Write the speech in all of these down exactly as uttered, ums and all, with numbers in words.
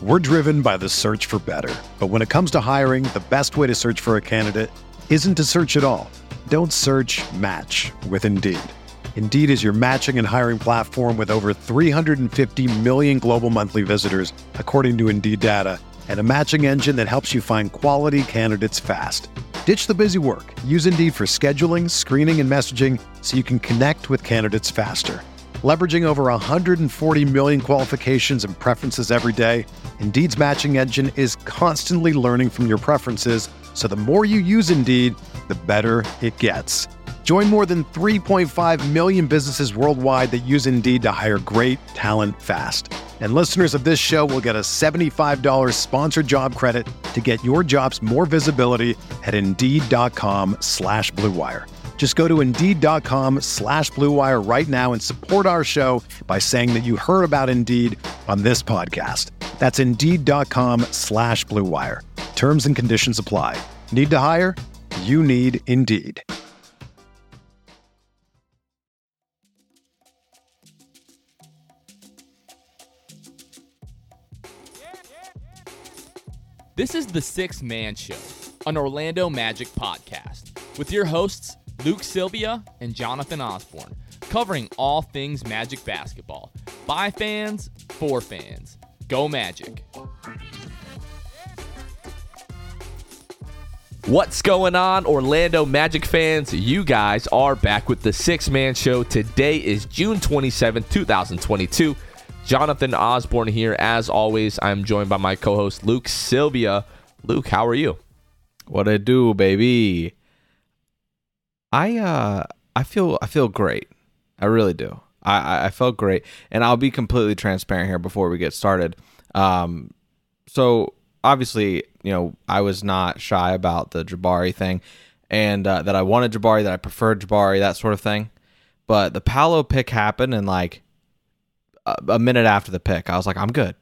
We're driven by the search for better. But when it comes to hiring, the best way to search for a candidate isn't to search at all. Don't search, match with Indeed. Indeed is your matching and hiring platform with over three hundred fifty million global monthly visitors, according to Indeed data, and a matching engine that helps you find quality candidates fast. Ditch the busy work. Use Indeed for scheduling, screening, and messaging so you can connect with candidates faster. Leveraging over one hundred forty million qualifications and preferences every day, Indeed's matching engine is constantly learning from your preferences, so the more you use Indeed, the better it gets. Join more than three point five million businesses worldwide that use Indeed to hire great talent fast. And listeners of this show will get a seventy-five dollars sponsored job credit to get your jobs more visibility at Indeed.com slash Blue Wire. Just go to Indeed.com slash Blue Wire right now and support our show by saying that you heard about Indeed on this podcast. That's Indeed.com slash Blue Wire. Terms and conditions apply. Need to hire? You need Indeed. This is the Sixth Man Show, an Orlando Magic podcast, with your hosts Luke Sylvia and Jonathan Osborne, covering all things Magic basketball. By fans, for fans. Go Magic. What's going on, Orlando Magic fans? You guys are back with the Sixth Man Show. Today is June twenty-seventh, twenty twenty-two. Jonathan Osborne here. As always, I'm joined by my co-host Luke Sylvia. Luke, how are you? What I do, baby? I uh I feel I feel great. I really do. I I felt great, and I'll be completely transparent here before we get started. Um, so obviously, you know, I was not shy about the Jabari thing, and uh, that I wanted Jabari, that I preferred Jabari, that sort of thing. But the Paolo pick happened, and like a, a minute after the pick, I was like, I'm good.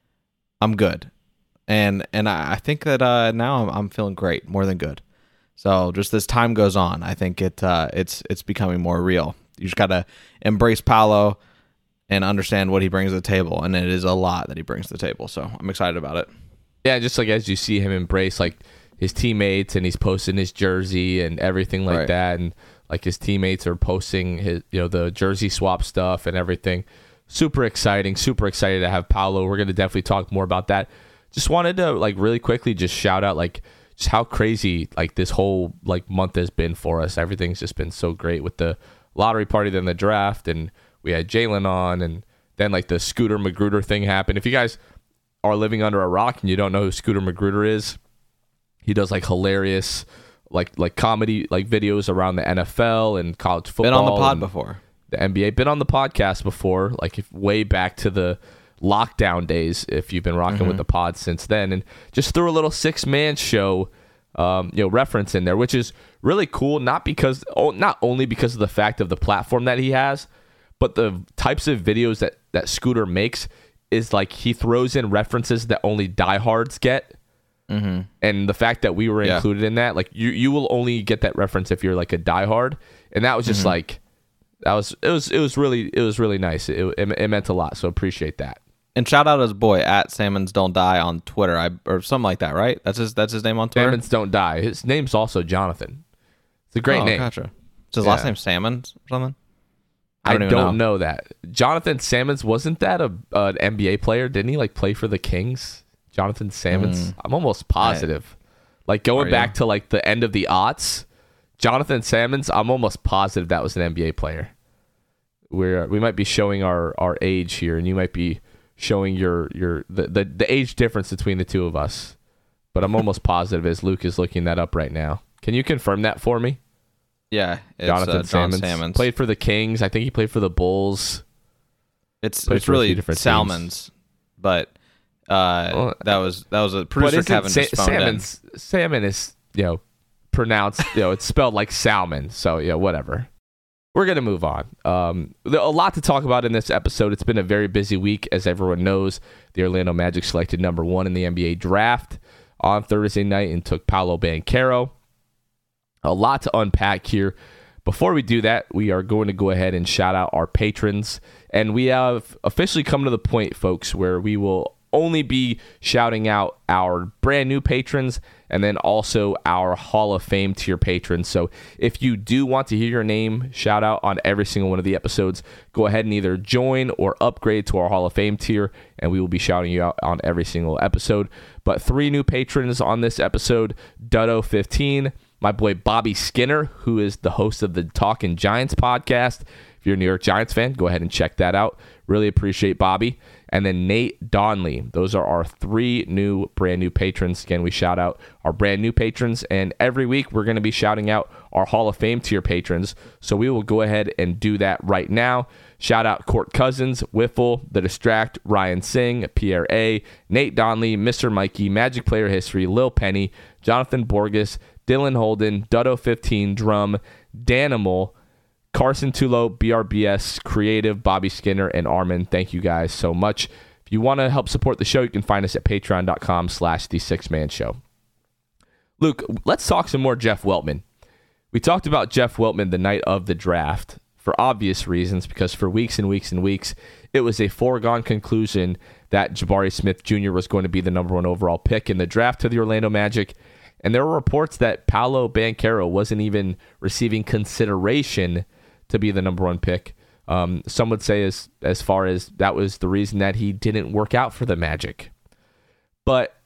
I'm good. And and I, I think that uh, now I'm, I'm feeling great, more than good. So just as time goes on, I think it uh, it's it's becoming more real. You just gotta embrace Paolo and understand what he brings to the table, and it is a lot that he brings to the table. So I'm excited about it. Yeah, just like as you see him embrace like his teammates, and he's posting his jersey and everything like right. that, and like his teammates are posting his, you know, the jersey swap stuff and everything. Super exciting, super excited to have Paolo. We're gonna definitely talk more about that. Just wanted to like really quickly just shout out like just how crazy like this whole like month has been for us. Everything's just been so great with the lottery party, then the draft, and we had Jalen on, and then like the Scooter Magruder thing happened. If you guys are living under a rock and you don't know who Scooter Magruder is, he does like hilarious like like comedy like videos around the N F L and college football. Been on the pod before. The N B A. Been on the podcast before, like if, way back to the lockdown days, if you've been rocking mm-hmm. with the pod since then, and just threw a little six-man show um, you know, reference in there, which is really cool, not because oh, not only because of the fact of the platform that he has, but the types of videos that, that Scooter makes is like he throws in references that only diehards get. Mm-hmm. And the fact that we were yeah. included in that, like you, you will only get that reference if you're like a diehard. And that was just mm-hmm. like, that was, it was, it was really, it was really nice. It, it, it meant a lot. So appreciate that. And shout out his boy at Salmons Don't Die on Twitter, I or something like that, right? That's his that's his name on Twitter. Salmons Don't Die. His name's also Jonathan. It's a great oh, name. Gotcha. Is his yeah. last name Salmons or something? I I don't, don't, don't know. know that. Jonathan Salmons, wasn't that a uh, an N B A player? Didn't he like play for the Kings? Jonathan Salmons. Mm. I'm almost positive. I, like going back to like the end of the aughts, Jonathan Salmons. I'm almost positive that was an N B A player. We're we might be showing our, our age here, and you might be showing your your the, the, the age difference between the two of us. But I'm almost positive as Luke is looking that up right now. Can you confirm that for me? Yeah, it's, Jonathan uh, Salmons. Salmons Played for the Kings. I think he played for the Bulls. It's Played it's really Salmons, teams. but uh, well, that was that was a producer Kevin Sa- just phoned Salmons, in. Salmon is you know pronounced you know it's spelled like salmon. So yeah, whatever. We're going to move on. Um, a lot to talk about in this episode. It's been a very busy week. As everyone knows, the Orlando Magic selected number one in the N B A draft on Thursday night and took Paolo Banchero. A lot to unpack here. Before we do that, we are going to go ahead and shout out our patrons. And we have officially come to the point, folks, where we will only be shouting out our brand new patrons and then also our Hall of Fame tier patrons. So if you do want to hear your name shout out on every single one of the episodes, go ahead and either join or upgrade to our Hall of Fame tier, and we will be shouting you out on every single episode. But three new patrons on this episode: Dutto fifteen, my boy Bobby Skinner, who is the host of the Talkin' Giants podcast. If you're a New York Giants fan, go ahead and check that out. Really appreciate Bobby. And then Nate Donley. Those are our three new, brand new patrons. Again, we shout out our brand new patrons, and every week we're going to be shouting out our Hall of Fame tier patrons. So we will go ahead and do that right now. Shout out Court Cousins, Wiffle, The Distract, Ryan Singh, Pierre A., Nate Donley, Mister Mikey, Magic Player History, Lil Penny, Jonathan Borges, Dylan Holden, Dutto fifteen, Drum, Danimal, Carson Tulo, B R B S, Creative, Bobby Skinner, and Armin. Thank you guys so much. If you want to help support the show, you can find us at patreon.com slash the six man show. Luke, let's talk some more Jeff Weltman. We talked about Jeff Weltman the night of the draft for obvious reasons, because for weeks and weeks and weeks, it was a foregone conclusion that Jabari Smith Junior was going to be the number one overall pick in the draft to the Orlando Magic. And there were reports that Paolo Banchero wasn't even receiving consideration to be the number one pick. Um, some would say as as far as that was the reason that he didn't work out for the Magic. But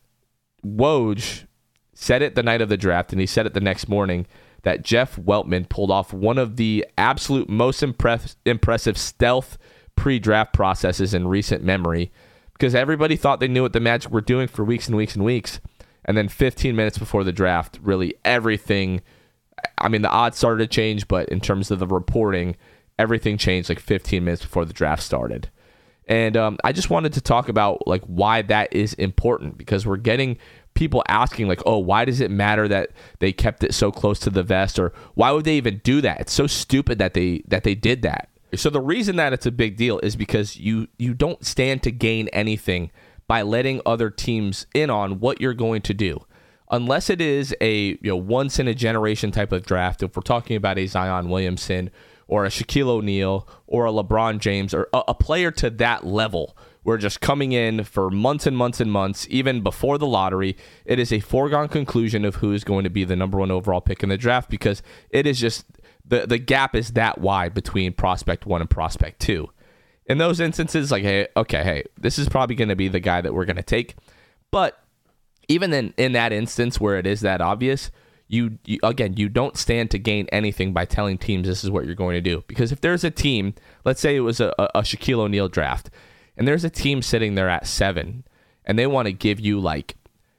Woj said it the night of the draft, and he said it the next morning, that Jeff Weltman pulled off one of the absolute most impress- impressive stealth pre-draft processes in recent memory, because everybody thought they knew what the Magic were doing for weeks and weeks and weeks. And then fifteen minutes before the draft, really everything, I mean, the odds started to change, but in terms of the reporting, everything changed like fifteen minutes before the draft started. And um, I just wanted to talk about like why that is important, because we're getting people asking like, oh, why does it matter that they kept it so close to the vest, or why would they even do that? It's so stupid that they that they did that. So the reason that it's a big deal is because you you don't stand to gain anything by letting other teams in on what you're going to do. Unless it is a you know once in a generation type of draft, if we're talking about a Zion Williamson or a Shaquille O'Neal or a LeBron James or a, a player to that level, we're just coming in for months and months and months, even before the lottery. It is a foregone conclusion of who is going to be the number one overall pick in the draft, because it is just the, the gap is that wide between prospect one and prospect two. In those instances, like, hey, okay, hey, this is probably going to be the guy that we're going to take. But even in, in that instance where it is that obvious, you, you again, you don't stand to gain anything by telling teams this is what you're going to do. Because if there's a team, let's say it was a, a Shaquille O'Neal draft, and there's a team sitting there at seven, and they want to give you like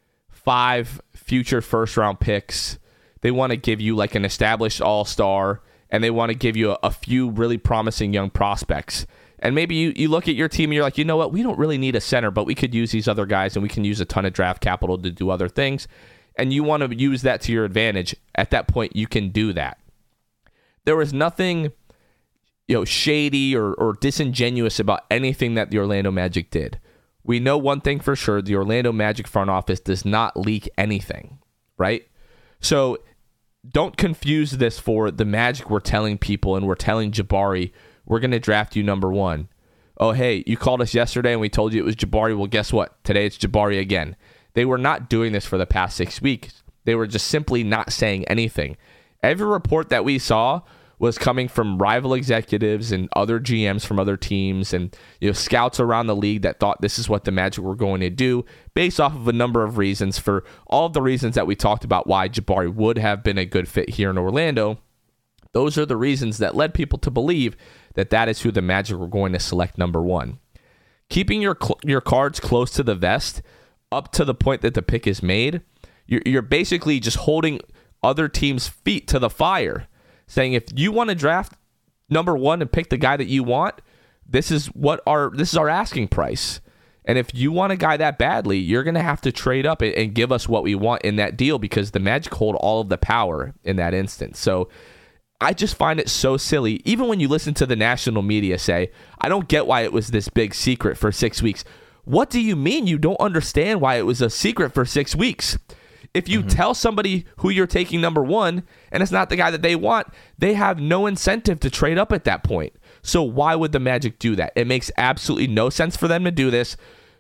five future first round picks, they want to give you like an established all-star, and they want to give you a, a few really promising young prospects. And maybe you, you look at your team and you're like, you know what, we don't really need a center, but we could use these other guys, and we can use a ton of draft capital to do other things. And you want to use that to your advantage. At that point, you can do that. There was nothing, you know, shady or, or disingenuous about anything that the Orlando Magic did. We know one thing for sure: the Orlando Magic front office does not leak anything, right? So don't confuse this for the Magic were telling people, and we're telling Jabari, we're going to draft you number one. Oh, hey, you called us yesterday and we told you it was Jabari. Well, guess what? Today it's Jabari again. They were not doing this for the past six weeks. They were just simply not saying anything. Every report that we saw was coming from rival executives and other G Ms from other teams, and you know scouts around the league that thought this is what the Magic were going to do, based off of a number of reasons. For all of the reasons that we talked about why Jabari would have been a good fit here in Orlando, those are the reasons that led people to believe that that is who the Magic were going to select number one. Keeping your cl- your cards close to the vest up to the point that the pick is made, you're, you're basically just holding other teams' feet to the fire, saying if you want to draft number one and pick the guy that you want, this is what our this is our asking price. And if you want a guy that badly, you're going to have to trade up and, and give us what we want in that deal, because the Magic hold all of the power in that instance. So I just find it so silly. Even when you listen to the national media say, I don't get why it was this big secret for six weeks. What do you mean you don't understand why it was a secret for six weeks? If you mm-hmm. tell somebody who you're taking number one and it's not the guy that they want, they have no incentive to trade up at that point. So why would the Magic do that? It makes absolutely no sense for them to do this.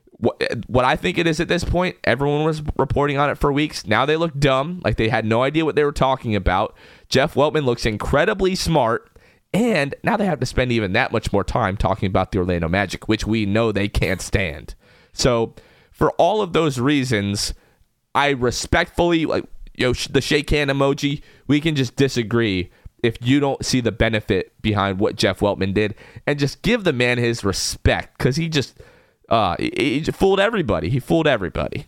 What, what I think it is at this point, everyone was reporting on it for weeks. Now they look dumb, like they had no idea what they were talking about. Jeff Weltman looks incredibly smart, and now they have to spend even that much more time talking about the Orlando Magic, which we know they can't stand. So for all of those reasons, I respectfully, like, you know, the shake hand emoji, we can just disagree if you don't see the benefit behind what Jeff Weltman did, and just give the man his respect, because he just uh, he, he fooled everybody. He fooled everybody.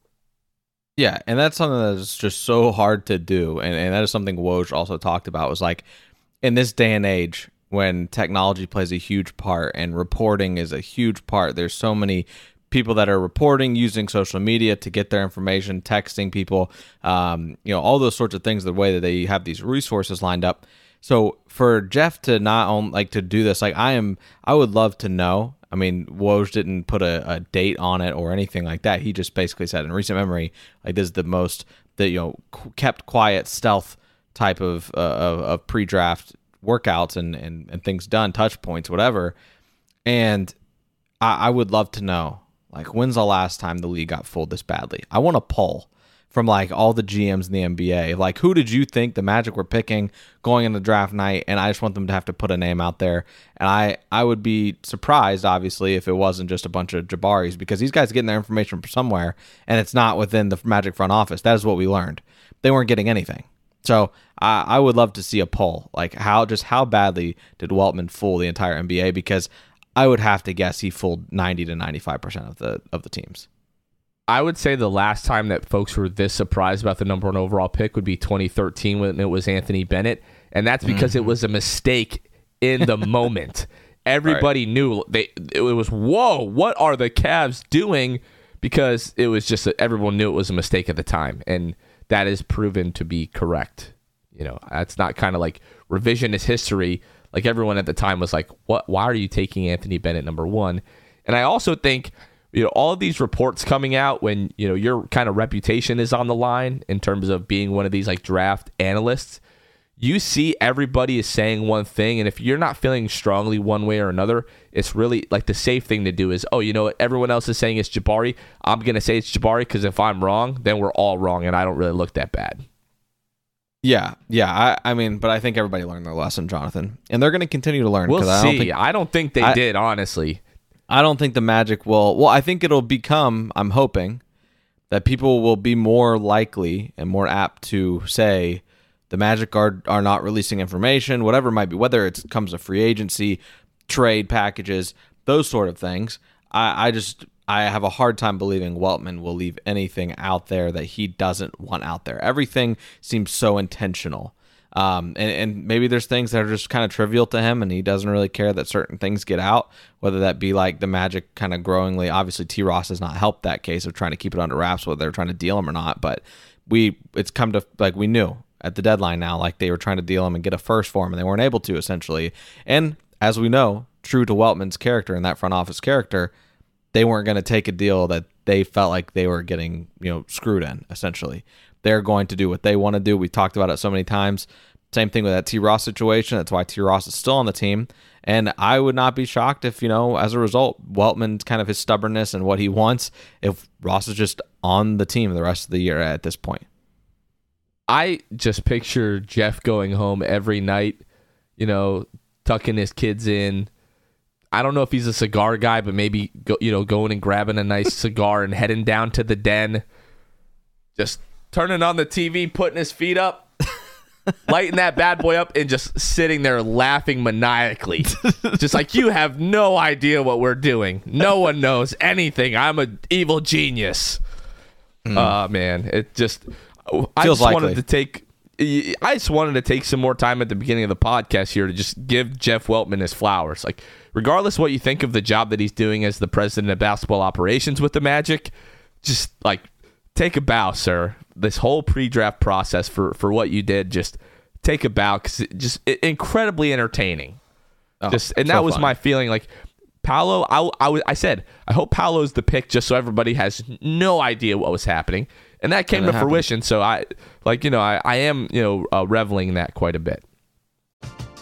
Yeah, and that's something that's just so hard to do, and, and that is something Woj also talked about, was like, in this day and age, when technology plays a huge part and reporting is a huge part, there's so many people that are reporting, using social media to get their information, texting people, um, you know, all those sorts of things, the way that they have these resources lined up. So for Jeff to not own, like to do this, like I am, I would love to know. I mean, Woj didn't put a, a date on it or anything like that. He just basically said in recent memory, like this is the most, the, you know, kept quiet stealth type of, uh, of, of pre-draft workouts and, and, and things done, touch points, whatever. And I, I would love to know, like, when's the last time the league got fooled this badly? I want a poll from, like, all the G Ms in the N B A. Like, who did you think the Magic were picking going into draft night? And I just want them to have to put a name out there. And I, I would be surprised, obviously, if it wasn't just a bunch of Jabaris, because these guys are getting their information from somewhere, and it's not within the Magic front office. That is what we learned. They weren't getting anything. So I, I would love to see a poll. Like, how just how badly did Weltman fool the entire N B A? Because I would have to guess he fooled ninety to ninety-five percent of the of the teams. I would say the last time that folks were this surprised about the number one overall pick would be twenty thirteen when it was Anthony Bennett, and that's because mm-hmm. it was a mistake in the moment. Everybody right. knew they it was whoa, what are the Cavs doing? Because it was just everyone knew it was a mistake at the time, and that is proven to be correct. You know, that's not kind of like revisionist history. Like everyone at the time was like, "What? Why are you taking Anthony Bennett number one?" And I also think, you know, all of these reports coming out when, you know, your kind of reputation is on the line in terms of being one of these like draft analysts, you see everybody is saying one thing, and if you're not feeling strongly one way or another, it's really like the safe thing to do is, oh, you know what, everyone else is saying it's Jabari. I'm gonna say it's Jabari because if I'm wrong, then we're all wrong, and I don't really look that bad. Yeah, yeah. I, I mean, but I think everybody learned their lesson, Jonathan, and they're going to continue to learn. We'll see. I don't think, I don't think they I, did, honestly. I don't think the Magic will. Well, I think it'll become. I'm hoping that people will be more likely and more apt to say the Magic are are not releasing information, whatever it might be, whether it comes to free agency, trade packages, those sort of things. I, I just. I have a hard time believing Weltman will leave anything out there that he doesn't want out there. Everything seems so intentional. Um, and, and maybe there's things that are just kind of trivial to him, and he doesn't really care that certain things get out, whether that be like the Magic kind of growingly. Obviously, T. Ross has not helped that case of trying to keep it under wraps, whether they're trying to deal him or not. But we, it's come to, like, we knew at the deadline now, like they were trying to deal him and get a first for him, and they weren't able to, essentially. And as we know, true to Weltman's character and that front office character, they weren't going to take a deal that they felt like they were getting, you know, screwed in, essentially. They're going to do what they want to do. We talked about it so many times. Same thing with that T. Ross situation. That's why T. Ross is still on the team. And I would not be shocked if, you know, as a result, Weltman, kind of his stubbornness and what he wants, if Ross is just on the team the rest of the year at this point. I just picture Jeff going home every night, you know, tucking his kids in. I don't know if he's a cigar guy, but maybe, go, you know, going and grabbing a nice cigar and heading down to the den, just turning on the T V, putting his feet up, lighting that bad boy up, and just sitting there laughing maniacally. Just like, you have no idea what we're doing. No one knows anything. I'm an evil genius. Oh, mm. uh, man. It just, I Feels just likely. wanted to take... I just wanted to take some more time at the beginning of the podcast here to just give Jeff Weltman his flowers. Like, regardless what you think of the job that he's doing as the president of basketball operations with the Magic, just like take a bow, sir. This whole pre-draft process for, for what you did, just take a bow, because it just it, incredibly entertaining. Oh, just and so that was fun. My feeling. Like Paolo, I, I, I said I hope Paolo's the pick, just so everybody has no idea what was happening. And that came and to happened. fruition, so I, like, you know, I, I am, you know, uh, reveling in that quite a bit.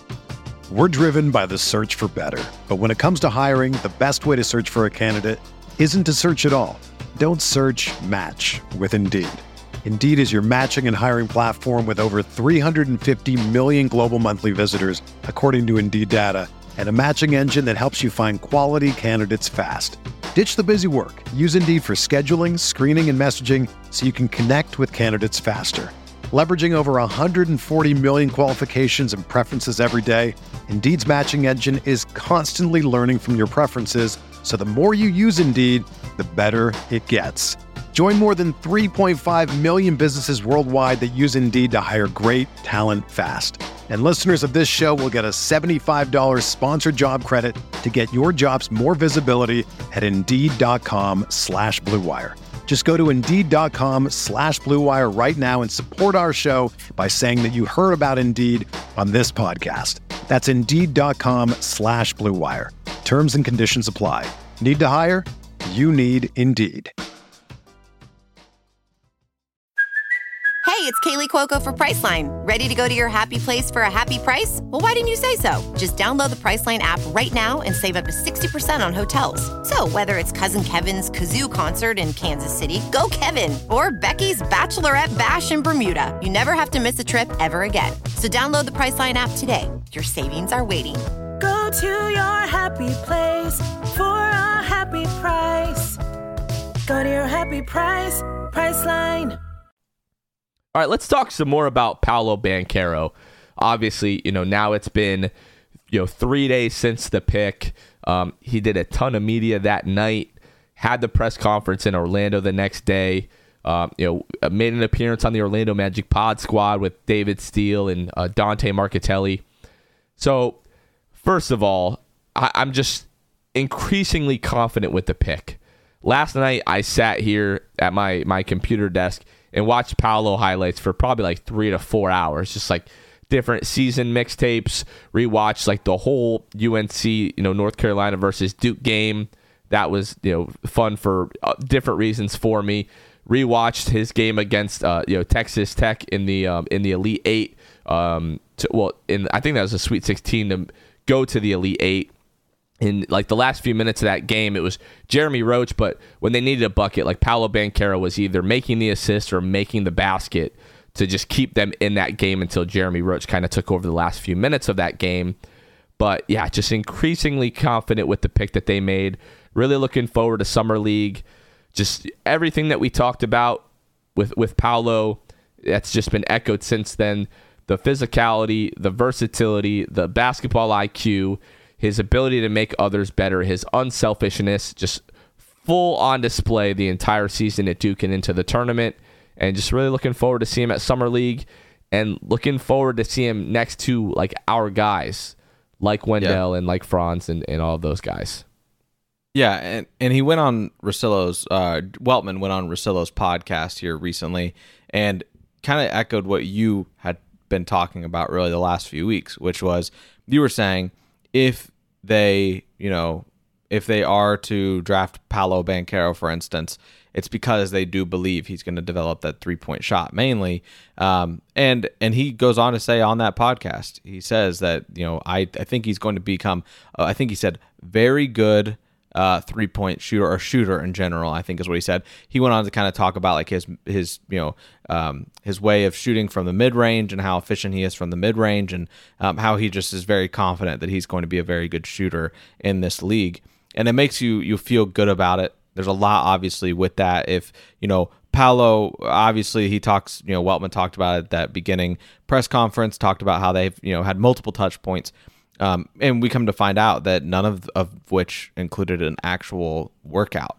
We're driven by the search for better. But when it comes to hiring, the best way to search for a candidate isn't to search at all. Don't search, match with Indeed. Indeed is your matching and hiring platform with over three hundred fifty million global monthly visitors, according to Indeed data, and a matching engine that helps you find quality candidates fast. Ditch the busy work. Use Indeed for scheduling, screening, and messaging so you can connect with candidates faster. Leveraging over one hundred forty million qualifications and preferences every day, Indeed's matching engine is constantly learning from your preferences, so the more you use Indeed, the better it gets. Join more than three point five million businesses worldwide that use Indeed to hire great talent fast. And listeners of this show will get a seventy-five dollars sponsored job credit to get your jobs more visibility at Indeed.com slash Blue Wire. Just go to Indeed.com slash Blue Wire right now and support our show by saying that you heard about Indeed on this podcast. That's Indeed.com slash Blue Wire. Terms and conditions apply. Need to hire? You need Indeed. Hey, it's Kaylee Cuoco for Priceline. Ready to go to your happy place for a happy price? Well, why didn't you say so? Just download the Priceline app right now and save up to sixty percent on hotels. So whether it's Cousin Kevin's Kazoo Concert in Kansas City, go Kevin, or Becky's Bachelorette Bash in Bermuda, you never have to miss a trip ever again. So download the Priceline app today. Your savings are waiting. Go to your happy place for a happy price. Go to your happy price, Priceline. All right, let's talk some more about Paolo Banchero. Obviously, you know, now it's been, you know, three days since the pick. Um, he did a ton of media that night, had the press conference in Orlando the next day. Um, you know, made an appearance on the Orlando Magic Pod Squad with David Steele and uh, Dante Marchitelli. So, first of all, I- I'm just increasingly confident with the pick. Last night, I sat here at my, my computer desk and watched Paolo highlights for probably like three to four hours, just like different season mixtapes, rewatched like the whole U N C, you know, North Carolina versus Duke game. That was, you know, fun for uh, different reasons for me. Rewatched his game against, uh, you know, Texas Tech in the um, in the Elite Eight. Um, to, well, in I think that was a Sweet sixteen to go to the Elite Eight. In like the last few minutes of that game, it was Jeremy Roach, but when they needed a bucket, like Paolo Banchero was either making the assist or making the basket to just keep them in that game until Jeremy Roach kind of took over the last few minutes of that game. But yeah, just increasingly confident with the pick that they made. Really looking forward to Summer League. Just everything that we talked about with, with Paolo, that's just been echoed since then. The physicality, the versatility, the basketball I Q, his ability to make others better, his unselfishness, just full on display the entire season at Duke and into the tournament. And just really looking forward to see him at Summer League and looking forward to see him next to like our guys, like Wendell yeah. and like Franz and, and all of those guys. Yeah, and, and he went on Russillo's, uh, Weltman went on Russillo's podcast here recently and kind of echoed what you had been talking about really the last few weeks, which was you were saying, if they, you know, if they are to draft Paolo Banchero, for instance, it's because they do believe he's going to develop that three-point shot mainly. Um, and and he goes on to say on that podcast, he says that, you know, I, I think he's going to become, uh, I think he said, very good uh, three-point shooter or shooter in general, I think is what he said. He went on to kind of talk about like his, his you know, um, his way of shooting from the mid-range and how efficient he is from the mid-range and um, how he just is very confident that he's going to be a very good shooter in this league. And it makes you you feel good about it. There's a lot, obviously, with that. If, you know, Paolo, obviously, he talks, you know, Weltman talked about it at that beginning press conference, talked about how they've, you know, had multiple touch points. Um, and we come to find out that none of, of which included an actual workout.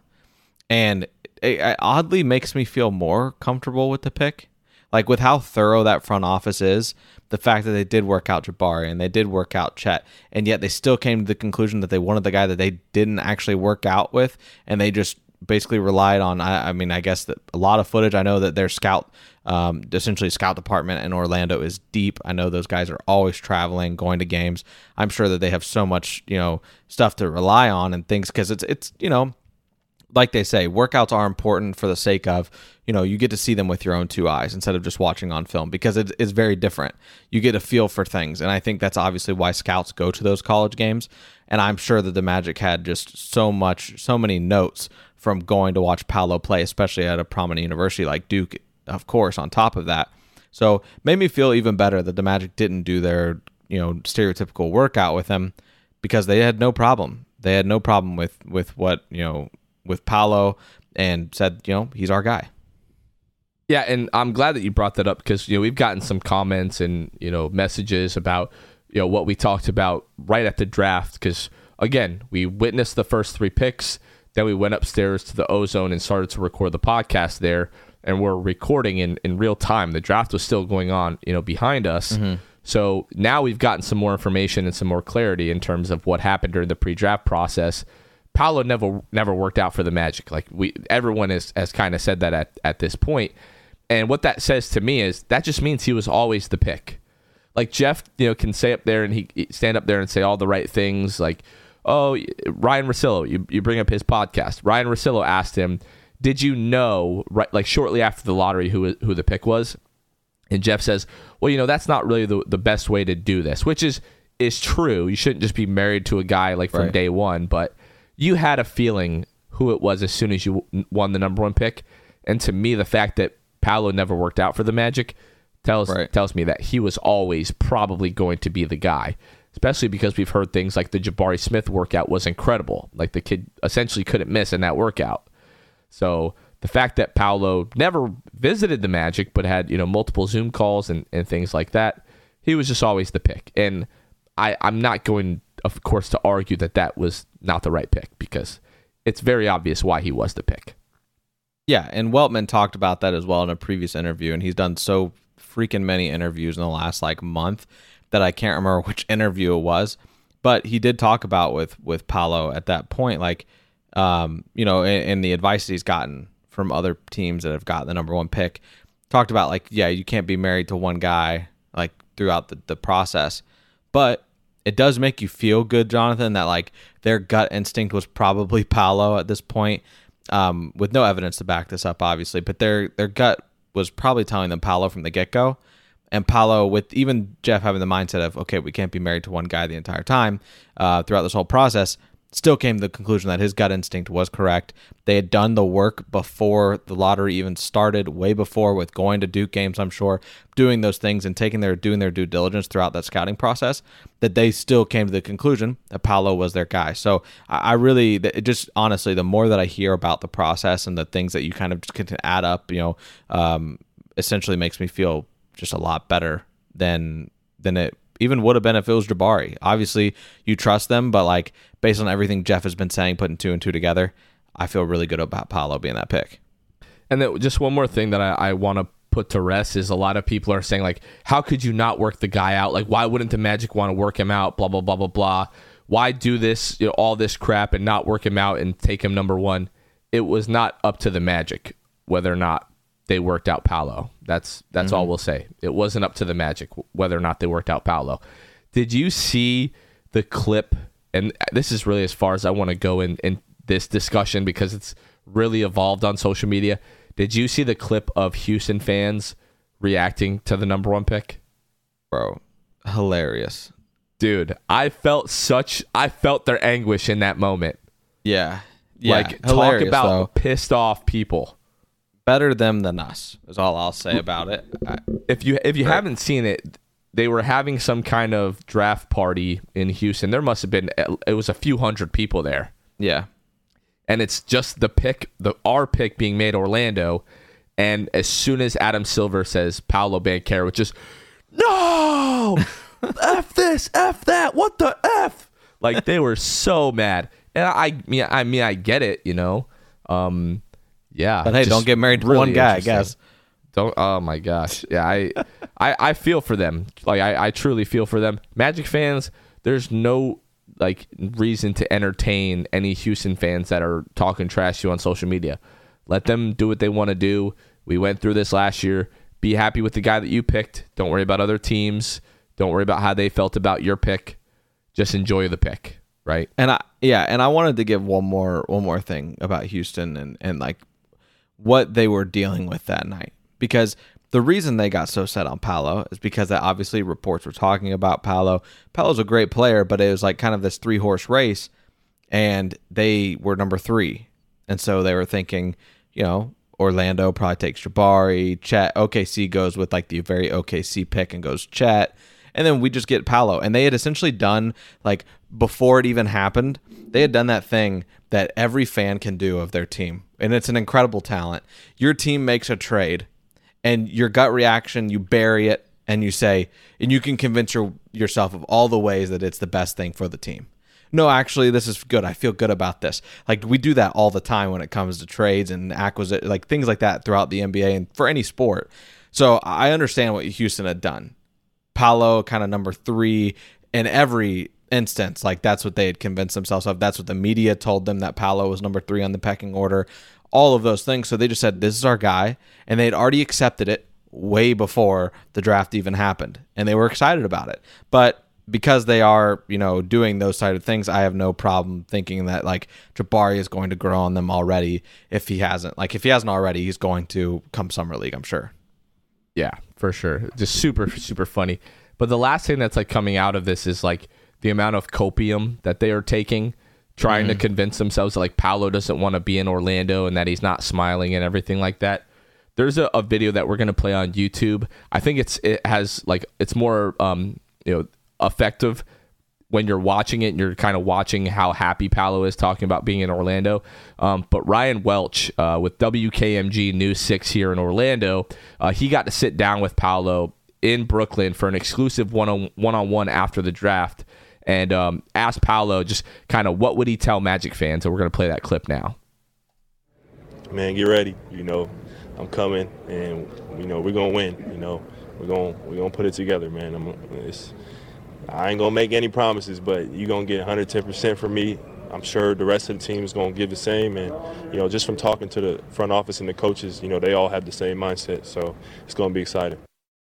And it, it oddly makes me feel more comfortable with the pick. Like with how thorough that front office is, the fact that they did work out Jabari and they did work out Chet, and yet they still came to the conclusion that they wanted the guy that they didn't actually work out with, and they just basically relied on, I, I mean, I guess that a lot of footage. I know that their scout, um, essentially scout department in Orlando is deep. I know those guys are always traveling, going to games. I'm sure that they have so much, you know, stuff to rely on and things because it's, it's, you know, like they say, workouts are important for the sake of, you know, you get to see them with your own two eyes instead of just watching on film, because it is very different. You get a feel for things. And I think that's obviously why scouts go to those college games. And I'm sure that the Magic had just so much, so many notes from going to watch Paolo play, especially at a prominent university like Duke, of course, on top of that. So made me feel even better that the Magic didn't do their, you know, stereotypical workout with him, because they had no problem. They had no problem with, with what, you know, with Paolo, and said, you know, he's our guy. Yeah, and I'm glad that you brought that up, because, you know, we've gotten some comments and, you know, messages about, you know, what we talked about right at the draft, because, again, we witnessed the first three picks, then we went upstairs to the Ozone and started to record the podcast there, and we're recording in, in real time. The draft was still going on, you know, behind us. Mm-hmm. So now we've gotten some more information and some more clarity in terms of what happened during the pre-draft process. Paolo never never worked out for the Magic. Like we, everyone is, has kind of said that at, at this point. And what that says to me is that just means he was always the pick. Like Jeff, you know, can say up there and he stand up there and say all the right things. Like, oh, Ryan Russillo, you, you bring up his podcast. Ryan Russillo asked him, did you know, right, like shortly after the lottery, who who the pick was? And Jeff says, well, you know, that's not really the, the best way to do this, which is is true. You shouldn't just be married to a guy like from right. day one, but you had a feeling who it was as soon as you won the number one pick. And to me, the fact that Paolo never worked out for the Magic tells right. tells me that he was always probably going to be the guy, especially because we've heard things like the Jabari Smith workout was incredible. Like the kid essentially couldn't miss in that workout. So the fact that Paolo never visited the Magic but had, you know, multiple Zoom calls and, and things like that, he was just always the pick. And I, I'm not going, of course, to argue that that was not the right pick, because it's very obvious why he was the pick. Yeah, and Weltman talked about that as well in a previous interview, and he's done so freaking many interviews in the last like month that I can't remember which interview it was, but he did talk about with with Paolo at that point, like, um, you know, in, in the advice that he's gotten from other teams that have gotten the number one pick, talked about like, yeah, you can't be married to one guy like throughout the, the process, but it does make you feel good, Jonathan, that like their gut instinct was probably Paolo at this point, um, with no evidence to back this up, obviously, but their their gut was probably telling them Paolo from the get-go. And Paolo, with even Jeff having the mindset of, okay, we can't be married to one guy the entire time, uh, throughout this whole process, still came to the conclusion that his gut instinct was correct. They had done the work before the lottery even started, way before, with going to Duke games, I'm sure, doing those things and taking their doing their due diligence throughout that scouting process, that they still came to the conclusion that Paolo was their guy. So I, I really, it just honestly, the more that I hear about the process and the things that you kind of just can add up, you know, um, essentially makes me feel just a lot better than than it even would have been if it was Jabari. Obviously, you trust them, but like based on everything Jeff has been saying, putting two and two together, I feel really good about Paolo being that pick. And then just one more thing that I, I want to put to rest is a lot of people are saying, like, how could you not work the guy out? Like, why wouldn't the Magic want to work him out? Blah, blah, blah, blah, blah. Why do this, you know, all this crap and not work him out and take him number one? It was not up to the Magic whether or not they worked out Paolo. That's that's mm-hmm. all we'll say. It wasn't up to the Magic whether or not they worked out Paolo. Did you see the clip? And this is really as far as I want to go in, in this discussion, because it's really evolved on social media. Did you see the clip of Houston fans reacting to the number one pick? Bro, hilarious. Dude, I felt such, I felt their anguish in that moment. Yeah. Yeah. Like, talk about though. Pissed off people. Better them than us is all I'll say about it. I, if you if you right. haven't seen it, they were having some kind of draft party in Houston. There must have been, it was a few hundred people there. Yeah. And it's just the pick, the our pick being made Orlando. And as soon as Adam Silver says Paolo Banchero, which is, no, F this, F that, what the F? Like, they were so mad. And I, I mean, I mean, I get it, you know. Um, yeah. But hey, don't get married to really one guy, I guess. Don't. Oh my gosh. Yeah, I, I, I feel for them. Like, I, I truly feel for them. Magic fans, there's no like reason to entertain any Houston fans that are talking trash to you on social media. Let them do what they want to do. We went through this last year. Be happy with the guy that you picked. Don't worry about other teams. Don't worry about how they felt about your pick. Just enjoy the pick, right? And I yeah, and I wanted to give one more one more thing about Houston and and like what they were dealing with that night, because the reason they got so set on Paolo is because that obviously reports were talking about Paolo. Paolo's a great player, but it was like kind of this three horse race, and they were number three, and so they were thinking, you know, Orlando probably takes Jabari, Chet. O K C goes with like the very O K C pick and goes Chet. And then we just get Paolo. And they had essentially done, like, before it even happened, they had done that thing that every fan can do of their team. And it's an incredible talent. Your team makes a trade, and your gut reaction, you bury it, and you say, and you can convince your, yourself of all the ways that it's the best thing for the team. No, actually, this is good. I feel good about this. Like, we do that all the time when it comes to trades and acquisition, like things like that throughout the N B A and for any sport. So I understand what Houston had done. Paolo kind of number three in every instance. Like, that's what they had convinced themselves of. That's what the media told them, that Paolo was number three on the pecking order. All of those things. So they just said, this is our guy. And they'd already accepted it way before the draft even happened. And they were excited about it. But because they are, you know, doing those side of things, I have no problem thinking that, like, Jabari is going to grow on them already if he hasn't. Like, if he hasn't already, he's going to come Summer League, I'm sure. Yeah, for sure. Just super, super funny. But the last thing that's like coming out of this is like the amount of copium that they are taking, trying mm-hmm. to convince themselves that like Paolo doesn't want to be in Orlando and that he's not smiling and everything like that. There's a, a video that we're going to play on YouTube. I think it's it has like it's more um you know effective when you're watching it and you're kind of watching how happy Paolo is talking about being in Orlando. Um, but Ryan Welch uh, with W K M G News six here in Orlando, uh, he got to sit down with Paolo in Brooklyn for an exclusive one-on- one-on-one after the draft and um, asked Paolo just kind of what would he tell Magic fans. So we're going to play that clip now. Man, get ready. You know, I'm coming, and, you know, we're going to win. You know, we're going we're gonna put it together, man. I'm, it's, I ain't going to make any promises, but you're going to get one hundred ten percent from me. I'm sure the rest of the team is going to give the same. And, you know, just from talking to the front office and the coaches, you know, they all have the same mindset. So it's going to be exciting.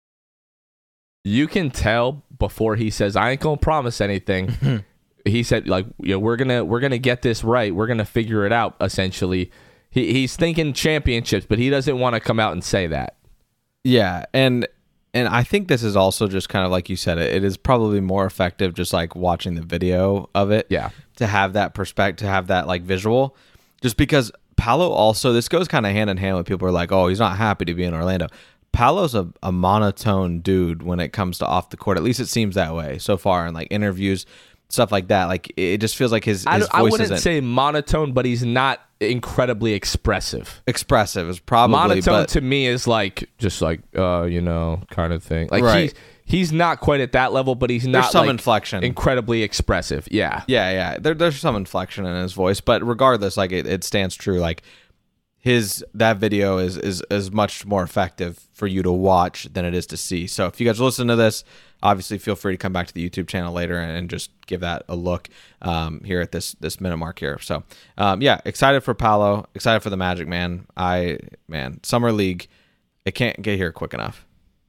You can tell before he says, I ain't going to promise anything. He said, like, you know, we're going to we're gonna get this right. We're going to figure it out, essentially. He He's thinking championships, but he doesn't want to come out and say that. Yeah, and And I think this is also just kind of like you said, it, it is probably more effective just like watching the video of it. Yeah. To have that perspective, to have that like visual. Just because Paolo also, this goes kind of hand in hand with people who are like, oh, he's not happy to be in Orlando. Paolo's a, a monotone dude when it comes to off the court. At least it seems that way so far in like interviews, stuff like that. Like it just feels like his, his I, voice I wouldn't isn't say monotone, but he's not incredibly expressive. Expressive is probably monotone but, to me is like just like uh you know kind of thing. Like right. he's he's not quite at that level, but he's not there's some like inflection, incredibly expressive. Yeah, yeah, yeah. There, there's some inflection in his voice, but regardless, like it, it stands true. Like his that video is is is much more effective for you to watch than it is to see. So if you guys listen to this, obviously feel free to come back to the YouTube channel later and, and just give that a look um, here at this this minute mark here. So um, yeah, excited for Paolo, excited for the Magic, man. I man, Summer League, it can't get here quick enough.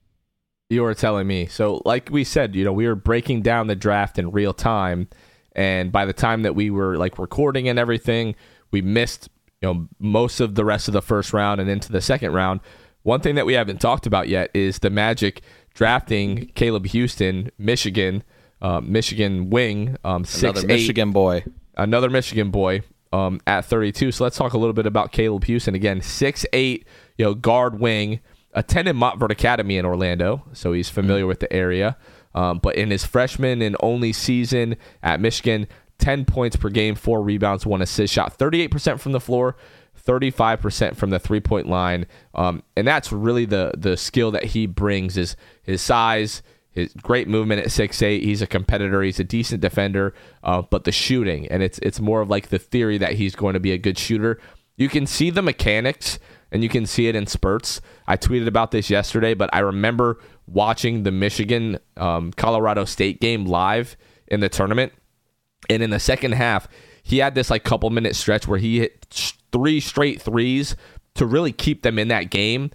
You were telling me. So like we said, you know, we were breaking down the draft in real time, and by the time that we were like recording and everything, we missed, you know, most of the rest of the first round and into the second round. One thing that we haven't talked about yet is the Magic drafting Caleb Houston, Michigan, uh, Michigan wing, um, six another eight, Michigan boy, another Michigan boy, um, at thirty-two. So let's talk a little bit about Caleb Houston again. six eight, you know, guard wing, attended Montverde Academy in Orlando, so he's familiar mm-hmm. with the area. Um, but in his freshman and only season at Michigan, ten points per game, four rebounds, one assist, shot thirty-eight percent from the floor, thirty-five percent from the three-point line. Um, and that's really the the skill that he brings is his size, his great movement at six eight. He's a competitor. He's a decent defender, uh, but the shooting, and it's it's more of like the theory that he's going to be a good shooter. You can see the mechanics, and you can see it in spurts. I tweeted about this yesterday, but I remember watching the Michigan um, Colorado State game live in the tournament. And in the second half, he had this like couple minute stretch where he hit three straight threes to really keep them in that game.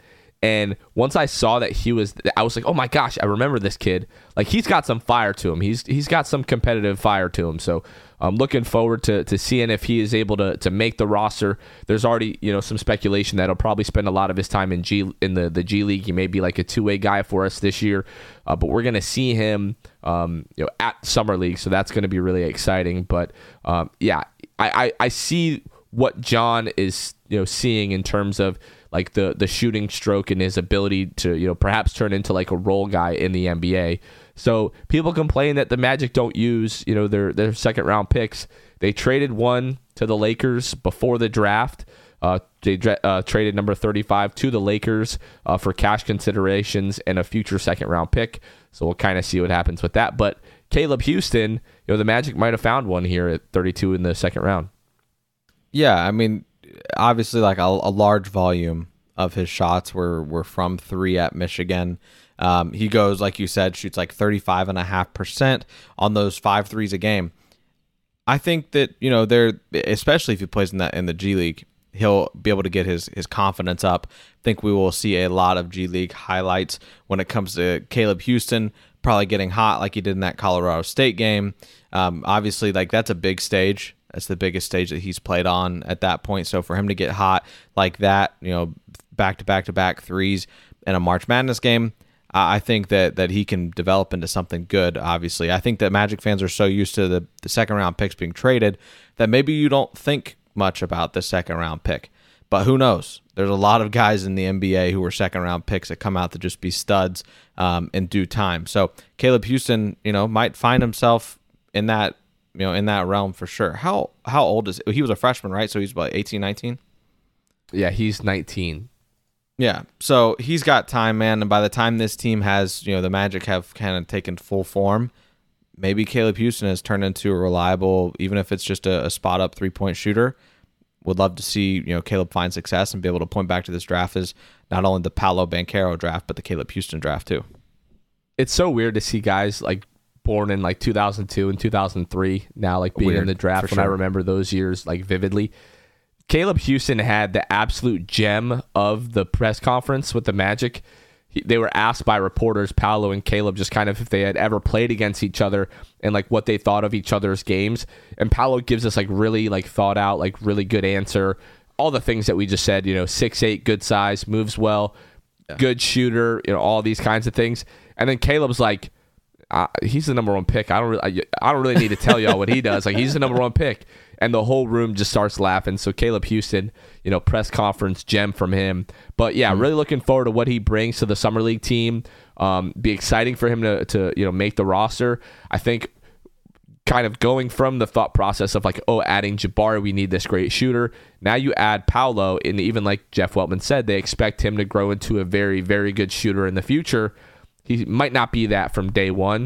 And once I saw that he was, I was like, oh my gosh, I remember this kid. Like, he's got some fire to him. He's he's got some competitive fire to him. So I'm looking forward to to seeing if he is able to to make the roster. There's already, you know, some speculation that he'll probably spend a lot of his time in G in the, the G League. He may be like a two-way guy for us this year, uh, but we're gonna see him, um, you know, at Summer League. So that's gonna be really exciting. But um, yeah, I, I I see what John is, you know, seeing in terms of like the the shooting stroke and his ability to, you know, perhaps turn into like a role guy in the N B A. So people complain that the Magic don't use, you know, their their second round picks. They traded one to the Lakers before the draft. Uh, they uh, traded number thirty-five to the Lakers uh, for cash considerations and a future second round pick. So we'll kind of see what happens with that. But Caleb Houston, you know, the Magic might have found one here at thirty-two in the second round. Yeah, I mean, obviously, like a, a large volume of his shots were, were from three at Michigan. Um, he goes, like you said, shoots like thirty-five point five percent on those five threes a game. I think that, you know, they're, especially if he plays in that in the G League, he'll be able to get his, his confidence up. I think we will see a lot of G League highlights when it comes to Caleb Houston probably getting hot like he did in that Colorado State game. Um, obviously, like that's a big stage. That's the biggest stage that he's played on at that point. So for him to get hot like that, you know, back to back to back threes in a March Madness game, I think that that he can develop into something good, obviously. I think that Magic fans are so used to the, the second round picks being traded that maybe you don't think much about the second round pick. But who knows? There's a lot of guys in the N B A who were second round picks that come out to just be studs um, in due time. So Caleb Houston, you know, might find himself in that, you know, in that realm for sure. How how old is he? He was a freshman, right? So he's about eighteen, nineteen? Yeah, he's nineteen. Yeah, so he's got time, man. And by the time this team has, you know, the Magic have kind of taken full form, maybe Caleb Houston has turned into a reliable, even if it's just a, a spot up three point shooter. Would love to see, you know, Caleb find success and be able to point back to this draft as not only the Paolo Banchero draft, but the Caleb Houston draft too. It's so weird to see guys like born in like two thousand two and two thousand three now like being Weird, in the draft when for sure. I remember those years like vividly. Caleb Houston had the absolute gem of the press conference with the Magic. He, they were asked by reporters, Paolo and Caleb, just kind of if they had ever played against each other and like what they thought of each other's games. And Paolo gives us like really like thought out, like really good answer. All the things that we just said, you know, six eight, good size, moves well, yeah. good shooter, you know, all these kinds of things. And then Caleb's like, Uh, he's the number one pick. I don't really, I, I don't really need to tell y'all what he does. Like he's the number one pick, and the whole room just starts laughing. So Caleb Houston, you know, press conference gem from him. But yeah, mm-hmm. really looking forward to what he brings to the summer league team. Um, be exciting for him to to you know make the roster. I think kind of going from the thought process of like, oh, adding Jabari, we need this great shooter. Now you add Paolo, and even like Jeff Weltman said, they expect him to grow into a very very good shooter in the future. He might not be that from day one.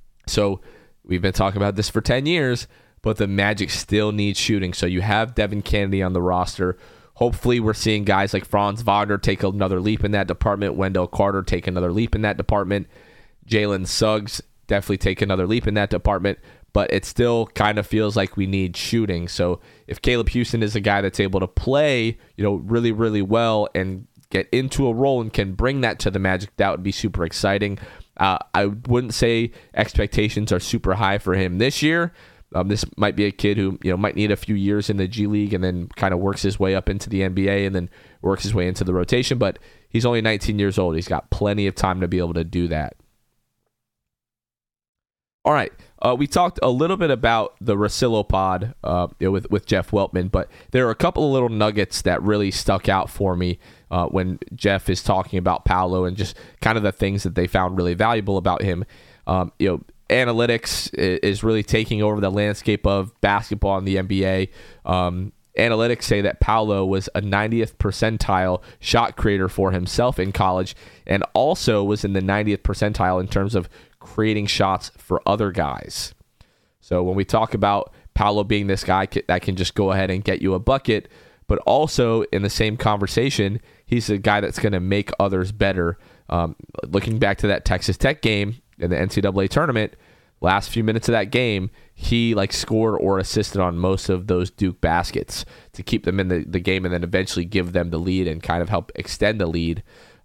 So we've been talking about this for ten years, but the Magic still need shooting. So you have Devin Kennedy on the roster. Hopefully we're seeing guys like Franz Wagner take another leap in that department. Wendell Carter take another leap in that department. Jalen Suggs definitely take another leap in that department. But it still kind of feels like we need shooting. So if Caleb Houston is a guy that's able to play, you know, really, really well and get into a role and can bring that to the Magic, that would be super exciting. Uh, I wouldn't say expectations are super high for him this year. Um, this might be a kid who, you know, might need a few years in the G League and then kind of works his way up into the N B A and then works his way into the rotation. But he's only nineteen years old. He's got plenty of time to be able to do that. All right. Uh, we talked a little bit about the Russillo pod uh, you know, with, with Jeff Weltman, but there are a couple of little nuggets that really stuck out for me uh, when Jeff is talking about Paolo and just kind of the things that they found really valuable about him. Um, you know, analytics is really taking over the landscape of basketball in the N B A. Um, analytics say that Paolo was a ninetieth percentile shot creator for himself in college and also was in the ninetieth percentile in terms of creating shots for other guys. So when we talk about Paolo being this guy that can just go ahead and get you a bucket, but also in the same conversation, he's a guy that's going to make others better. Um, looking back to that Texas Tech game in the N C double A tournament, last few minutes of that game, he like scored or assisted on most of those Duke baskets to keep them in the, the game and then eventually give them the lead and kind of help extend the lead.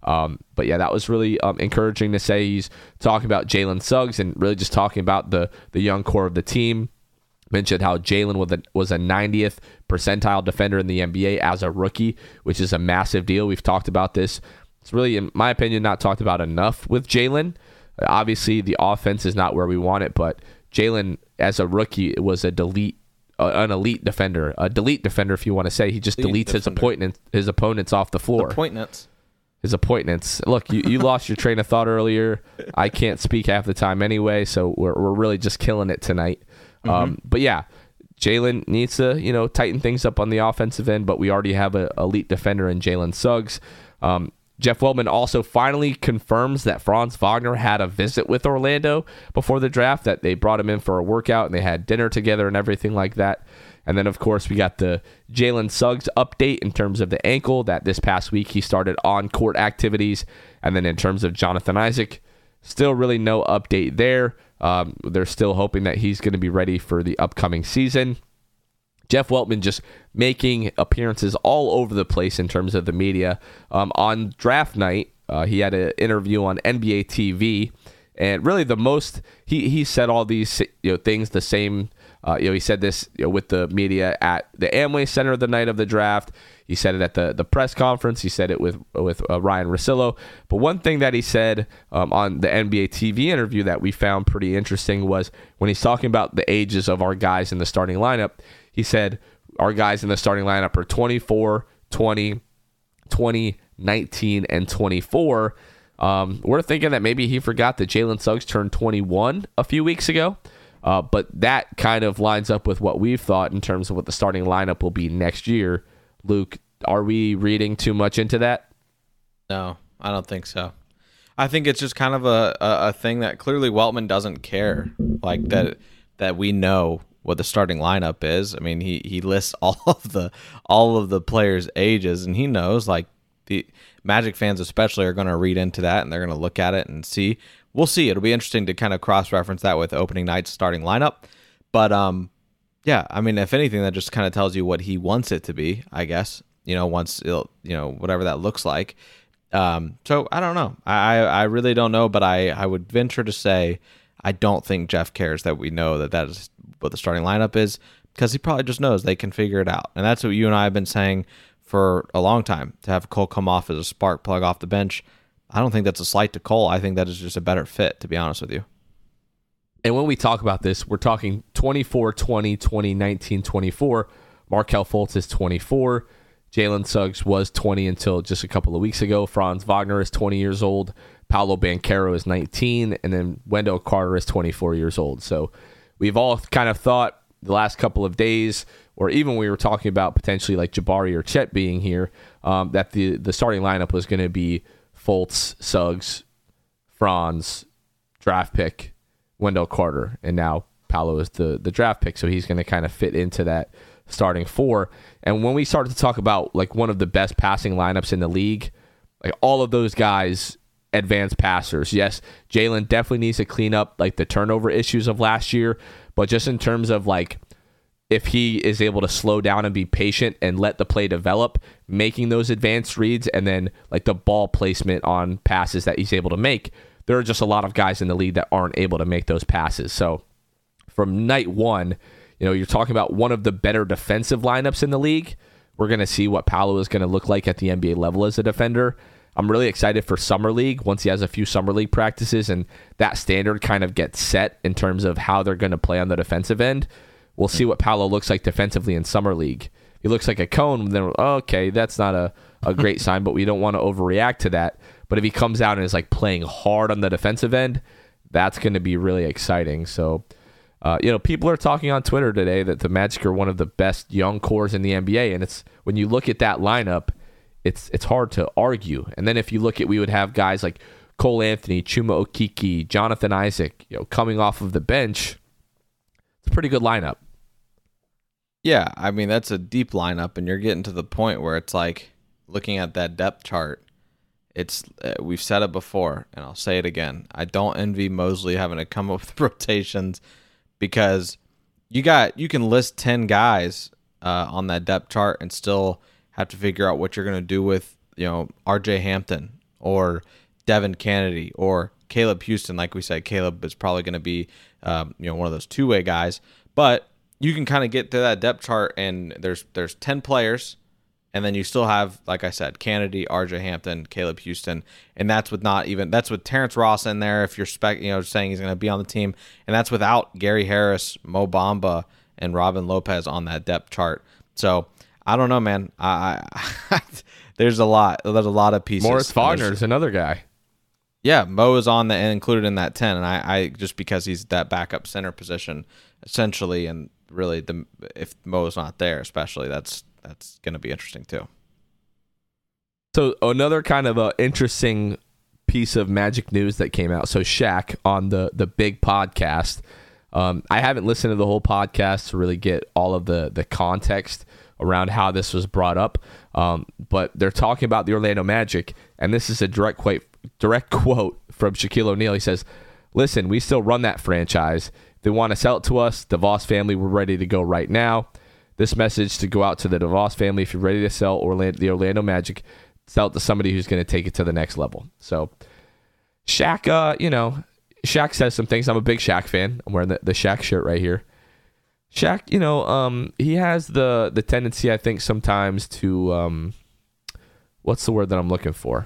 Um, but yeah, that was really um, encouraging to say. He's talking about Jalen Suggs and really just talking about the the young core of the team. Mentioned how Jalen was a, was a ninetieth percentile defender in the N B A as a rookie, which is a massive deal. We've talked about this. It's really, in my opinion, not talked about enough with Jalen. Obviously, the offense is not where we want it, but Jalen, as a rookie, was a delete, uh, an elite defender, a delete defender, if you want to say. He just Elite deletes his defender. opponent, his opponents off the floor. Appointments. His appointments. Look, you, you lost your train of thought earlier. I can't speak half the time anyway, so we're we're really just killing it tonight. Mm-hmm. Um, but yeah, Jalen needs to, you know, tighten things up on the offensive end, but we already have an elite defender in Jalen Suggs. Um, Jeff Weltman also finally confirms that Franz Wagner had a visit with Orlando before the draft, that they brought him in for a workout and they had dinner together and everything like that. And then, of course, we got the Jalen Suggs update in terms of the ankle, that this past week he started on-court activities. And then in terms of Jonathan Isaac, still really no update there. Um, they're still hoping that he's going to be ready for the upcoming season. Jeff Weltman just making appearances all over the place in terms of the media. Um, on draft night, uh, he had an interview on N B A T V, and really the most he he said all these you know things the same. Uh, you know, he said this you know, with the media at the Amway Center the night of the draft. He said it at the, the press conference. He said it with with uh, Ryan Russillo. But one thing that he said um, on the N B A T V interview that we found pretty interesting was when he's talking about the ages of our guys in the starting lineup. He said our guys in the starting lineup are twenty-four, twenty, twenty, nineteen, and twenty-four. Um, we're thinking that maybe he forgot that Jalen Suggs turned twenty-one a few weeks ago. Uh, but that kind of lines up with what we've thought in terms of what the starting lineup will be next year. Luke, are we reading too much into that? No, I don't think so. I think it's just kind of a, a, a thing that clearly Weltman doesn't care, like that that we know what the starting lineup is. I mean, he, he lists all of the all of the players' ages, and he knows like the Magic fans especially are going to read into that, and they're going to look at it and see. We'll see. It'll be interesting to kind of cross-reference that with opening night's starting lineup. But, um, yeah, I mean, if anything, that just kind of tells you what he wants it to be, I guess. You know, once, it'll, you know, whatever that looks like. Um, so, I don't know. I, I really don't know, but I, I would venture to say I don't think Jeff cares that we know that that is what the starting lineup is, because he probably just knows they can figure it out. And that's what you and I have been saying for a long time, to have Cole come off as a spark plug off the bench. I don't think that's a slight to Cole. I think that is just a better fit, to be honest with you. And when we talk about this, we're talking twenty-four, twenty, twenty, nineteen, twenty-four. Markelle Fultz is twenty-four. Jalen Suggs was twenty until just a couple of weeks ago. Franz Wagner is twenty years old. Paolo Banchero is nineteen. And then Wendell Carter is twenty-four years old. So we've all kind of thought the last couple of days, or even we were talking about potentially like Jabari or Chet being here, um, that the, the starting lineup was going to be Fultz, Suggs, Franz, draft pick, Wendell Carter, and now Paolo is the, the draft pick, so he's going to kind of fit into that starting four. And when we start to talk about like one of the best passing lineups in the league, like all of those guys, advanced passers. Yes, Jalen definitely needs to clean up like the turnover issues of last year, but just in terms of like if he is able to slow down and be patient and let the play develop, making those advanced reads, and then like the ball placement on passes that he's able to make, there are just a lot of guys in the league that aren't able to make those passes. So from night one, you know, you're talking about one of the better defensive lineups in the league. We're going to see what Paolo is going to look like at the N B A level as a defender. I'm really excited for Summer League once he has a few Summer League practices and that standard kind of gets set in terms of how they're going to play on the defensive end. We'll see what Paolo looks like defensively in Summer League. He looks like a cone, then oh, okay, that's not a, a great sign, but we don't want to overreact to that. But if he comes out and is like playing hard on the defensive end, that's going to be really exciting. So, uh, you know, people are talking on Twitter today that the Magic are one of the best young cores in the N B A, and it's when you look at that lineup, it's it's hard to argue. And then if you look at, we would have guys like Cole Anthony, Chuma Okeke, Jonathan Isaac, you know, coming off of the bench. It's a pretty good lineup. Yeah, I mean, that's a deep lineup, and you're getting to the point where it's like looking at that depth chart. It's uh, we've said it before, and I'll say it again. I don't envy Mosley having to come up with rotations because you got you can list ten guys uh, on that depth chart and still have to figure out what you're going to do with, you know, R J Hampton or Devin Kennedy or Caleb Houston. Like we said, Caleb is probably going to be um, you know one of those two-way guys. But you can kind of get to that depth chart, and there's there's ten players, and then you still have, like I said, Kennedy, R J Hampton, Caleb Houston, and that's with not even that's with Terrence Ross in there. If you're spec, you know, saying he's going to be on the team, and that's without Gary Harris, Mo Bamba, and Robin Lopez on that depth chart. So I don't know, man. I, I there's a lot. There's a lot of pieces. Morris Wagner's another guy. Yeah, Mo is on the and included in that ten, and I, I just because he's that backup center position essentially, and really the if Mo is not there, especially that's that's going to be interesting too. So another kind of a interesting piece of Magic news that came out. So Shaq on the the big podcast. Um, I haven't listened to the whole podcast to really get all of the the context around how this was brought up, um, but they're talking about the Orlando Magic, and this is a direct quote direct quote from Shaquille O'Neal. He says, "Listen, we still run that franchise. If they want to sell it to us, the Voss family, we're ready to go right now. This message to go out to the DeVos family: if you're ready to sell Orlando, the Orlando Magic, sell it to somebody who's going to take it to the next level." So Shaq, uh, you know, Shaq says some things. I'm a big Shaq fan. I'm wearing the, the Shaq shirt right here. Shaq, you know, um, he has the the tendency, I think, sometimes to, um, what's the word that I'm looking for?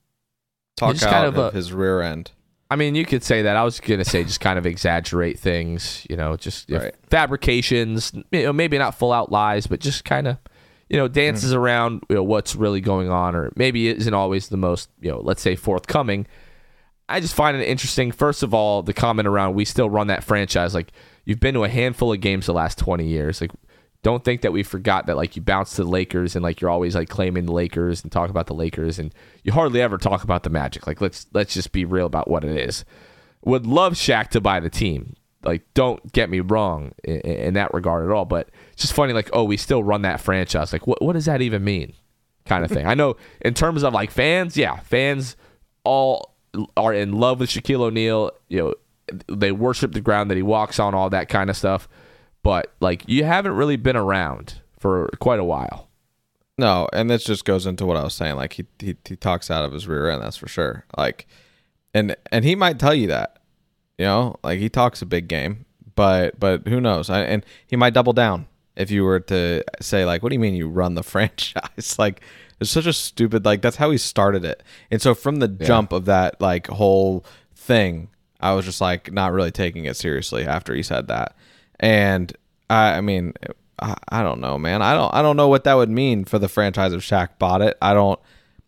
Talk Just out kind of, of a- his rear end. I mean, you could say that. I was going to say just kind of exaggerate things, you know, just you know, Right. fabrications, you know, maybe not full out lies, but just kind of, you know, dances Mm-hmm. around, you know, what's really going on, or maybe it isn't always the most, you know, let's say forthcoming. I just find it interesting. First of all, the comment around we still run that franchise. Like, you've been to a handful of games the last twenty years. Like, don't think that we forgot that, like, you bounced to the Lakers and, like, you're always, like, claiming the Lakers and talk about the Lakers, and you hardly ever talk about the Magic. Like, let's let's just be real about what it is. Would love Shaq to buy the team. Like, don't get me wrong in, in that regard at all. But it's just funny, like, oh, we still run that franchise. Like, what what does that even mean? Kind of thing. I know in terms of, like, fans, yeah, fans all are in love with Shaquille O'Neal. You know, they worship the ground that he walks on, all that kind of stuff. But, like, you haven't really been around for quite a while. No, and this just goes into what I was saying. Like he, he he talks out of his rear end, that's for sure. Like, and and he might tell you that, you know, like he talks a big game, but but who knows? I, and he might double down if you were to say, like, what do you mean you run the franchise? Like, it's such a stupid, like, that's how he started it. And so from the Yeah. jump of that, like, whole thing, I was just like not really taking it seriously after he said that. And I, I mean, I, I don't know, man. I don't, I don't know what that would mean for the franchise if Shaq bought it. I don't,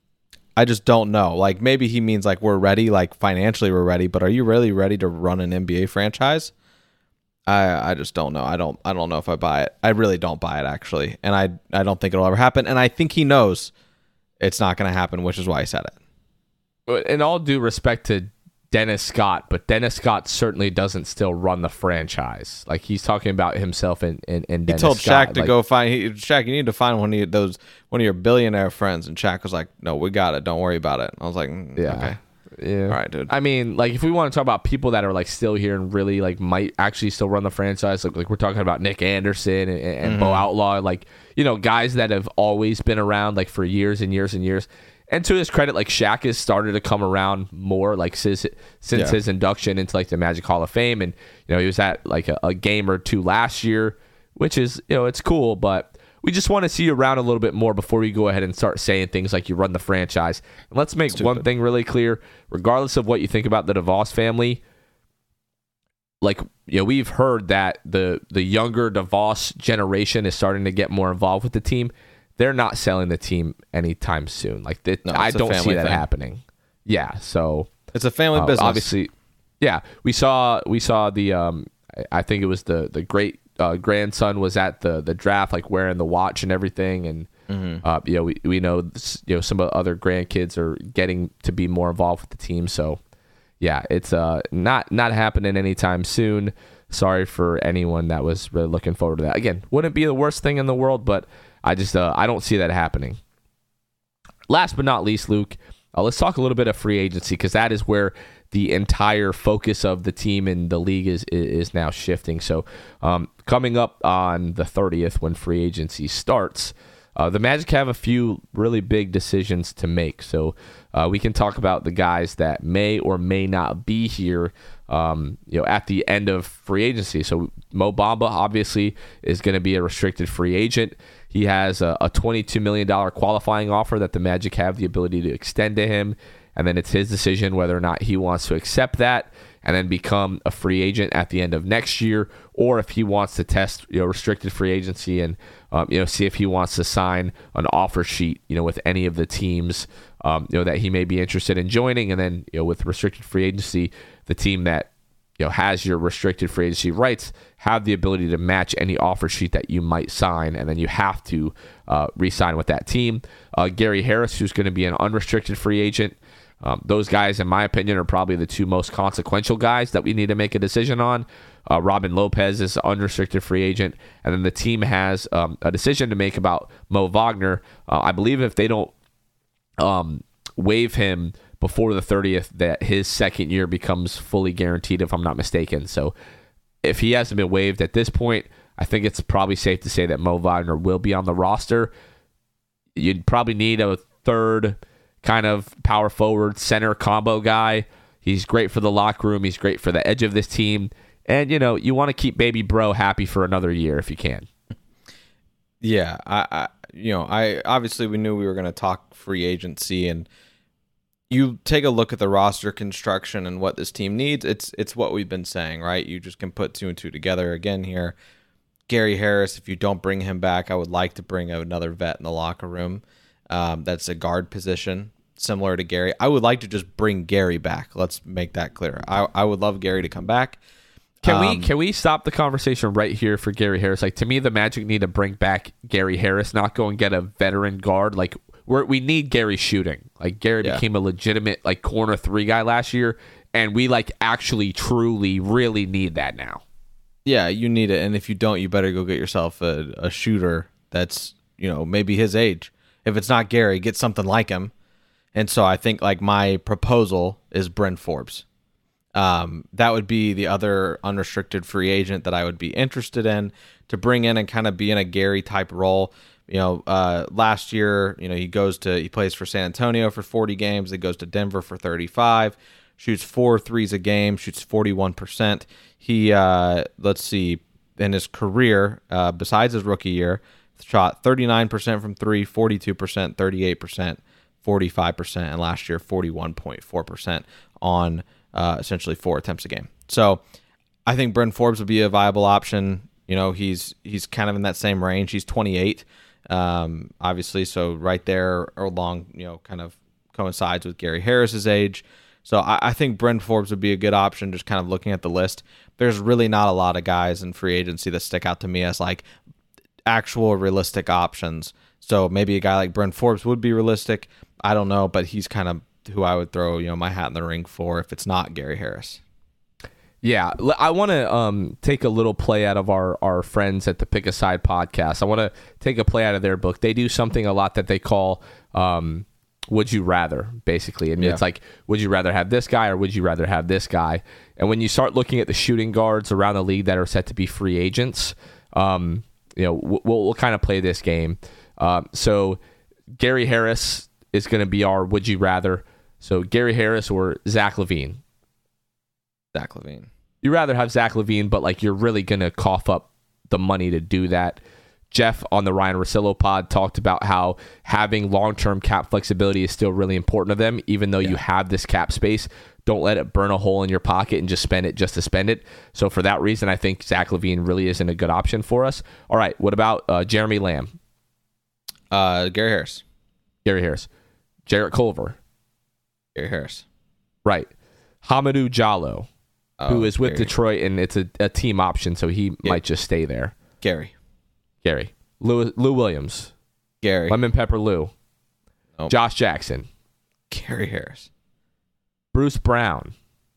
I just don't know. Like, maybe he means like we're ready, like financially we're ready, but are you really ready to run an N B A franchise? I, I just don't know. I don't, I don't know if I buy it. I really don't buy it actually, and I, I don't think it'll ever happen. And I think he knows it's not going to happen, which is why he said it. In all due respect to Dennis Scott, but Dennis Scott certainly doesn't still run the franchise. Like, he's talking about himself and and, and He Dennis told Scott. Shaq to like, go find he, Shaq. You need to find one of your, those one of your billionaire friends, and Shaq was like, "No, we got it. Don't worry about it." I was like, mm, Yeah. okay, Yeah. all right, dude." I mean, like, if we want to talk about people that are like still here and really like might actually still run the franchise, like, like we're talking about Nick Anderson and, and Mm-hmm. Bo Outlaw, like, you know, guys that have always been around like for years and years and years. And to his credit, like, Shaq has started to come around more, like, since since Yeah. his induction into like the Magic Hall of Fame, and you know, he was at like a, a game or two last year, which is, you know, it's cool, but we just want to see you around a little bit more before we go ahead and start saying things like you run the franchise. And let's make Stupid. one thing really clear: regardless of what you think about the DeVos family, like, you know, we've heard that the the younger DeVos generation is starting to get more involved with the team. They're not selling the team anytime soon. Like, that, No, I it's a don't see family that thing. happening. Yeah, so It's a family uh, business. obviously, yeah. We saw we saw the um, I think it was the the great uh, grandson was at the the draft, like wearing the watch and everything, and Mm-hmm. uh, you know, we we know this, you know, some of the other grandkids are getting to be more involved with the team. So yeah, it's uh not not happening anytime soon. Sorry for anyone that was really looking forward to that. Again, wouldn't be the worst thing in the world, but I just uh, I don't see that happening. Last but not least, Luke, uh, let's talk a little bit of free agency, because that is where the entire focus of the team and the league is is now shifting. So um, coming up on the thirtieth, when free agency starts, uh, the Magic have a few really big decisions to make. So uh, we can talk about the guys that may or may not be here um, you know, at the end of free agency. So Mo Bamba obviously is going to be a restricted free agent. He has a, a twenty-two million dollars qualifying offer that the Magic have the ability to extend to him. And then it's his decision whether or not he wants to accept that and then become a free agent at the end of next year, or if he wants to test, you know, restricted free agency and, um, you know, see if he wants to sign an offer sheet, you know, with any of the teams, um, you know, that he may be interested in joining. And then, you know, with restricted free agency, the team that, you know, has your restricted free agency rights have the ability to match any offer sheet that you might sign, and then you have to uh, re-sign with that team. Uh, Gary Harris, who's going to be an unrestricted free agent. Um, those guys, in my opinion, are probably the two most consequential guys that we need to make a decision on. Uh, Robin Lopez is an unrestricted free agent, and then the team has um, a decision to make about Mo Wagner. Uh, I believe if they don't um, waive him before the thirtieth, that his second year becomes fully guaranteed, if I'm not mistaken. So if he hasn't been waived at this point, I think it's probably safe to say that Mo Wagner will be on the roster. You'd probably need a third kind of power forward center combo guy. He's great for the locker room. He's great for the edge of this team. And, you know, you want to keep baby bro happy for another year if you can. Yeah. I, I you know, I obviously we knew we were going to talk free agency, and you take a look at the roster construction and what this team needs. It's, it's what we've been saying, right? You just can put two and two together again here. Gary Harris, if you don't bring him back, I would like to bring another vet in the locker room. Um, that's a guard position similar to Gary. I would like to just bring Gary back. Let's make that clear. I, I would love Gary to come back. Can um, we can we stop the conversation right here for Gary Harris? Like, to me, the Magic need to bring back Gary Harris, not go and get a veteran guard. Like, we're, we need Gary shooting. Like, Gary yeah. became a legitimate like corner three guy last year, and we like actually truly really need that now. Yeah, you need it, and if you don't, you better go get yourself a, a shooter that's, you know, maybe his age. If it's not Gary, get something like him. And so I think like my proposal is Bryn Forbes. Um, that would be the other unrestricted free agent that I would be interested in to bring in and kind of be in a Gary type role. You know, uh, last year, you know, he goes to, he plays for San Antonio for forty games. He goes to Denver for thirty-five, shoots four threes a game, shoots forty-one percent. He, uh, let's see, in his career, uh, besides his rookie year, shot thirty-nine percent from three, forty-two percent, thirty-eight percent, forty-five percent, and last year forty-one point four percent on uh, essentially four attempts a game. So I think Bryn Forbes would be a viable option. You know, he's he's kind of in that same range. He's twenty-eight, um, obviously, so right there along, you know, kind of coincides with Gary Harris's age. So I, I think Bryn Forbes would be a good option, just kind of looking at the list. There's really not a lot of guys in free agency that stick out to me as like actual realistic options. So maybe a guy like Bryn Forbes would be realistic. I don't know, but he's kind of who I would throw, you know, my hat in the ring for if it's not Gary Harris. Yeah, I want to um, take a little play out of our, our friends at the Pick a Side podcast. I want to take a play out of their book. They do something a lot that they call um, Would You Rather, basically. And yeah. It's like, would you rather have this guy or would you rather have this guy? And when you start looking at the shooting guards around the league that are set to be free agents, um, you know, we'll, we'll kind of play this game. Um, so Gary Harris is going to be our would you rather. So Gary Harris or Zach LaVine? Zach LaVine. You'd rather have Zach LaVine, but like you're really going to cough up the money to do that. Jeff on the Ryan Russillo pod talked about how having long-term cap flexibility is still really important to them, even though yeah. you have this cap space. Don't let it burn a hole in your pocket and just spend it just to spend it. So for that reason, I think Zach LaVine really isn't a good option for us. All right, what about uh, Jeremy Lamb? Uh, Gary Harris. Gary Harris. Jarrett Culver. Gary Harris. Right. Hamidou Diallo, oh, who is with Gary. Detroit, and it's a, a team option, so he yeah. might just stay there. Gary. Gary. Lou, Lou Williams. Gary. Lemon Pepper Lou. Nope. Josh Jackson. Gary Harris. Bruce Brown.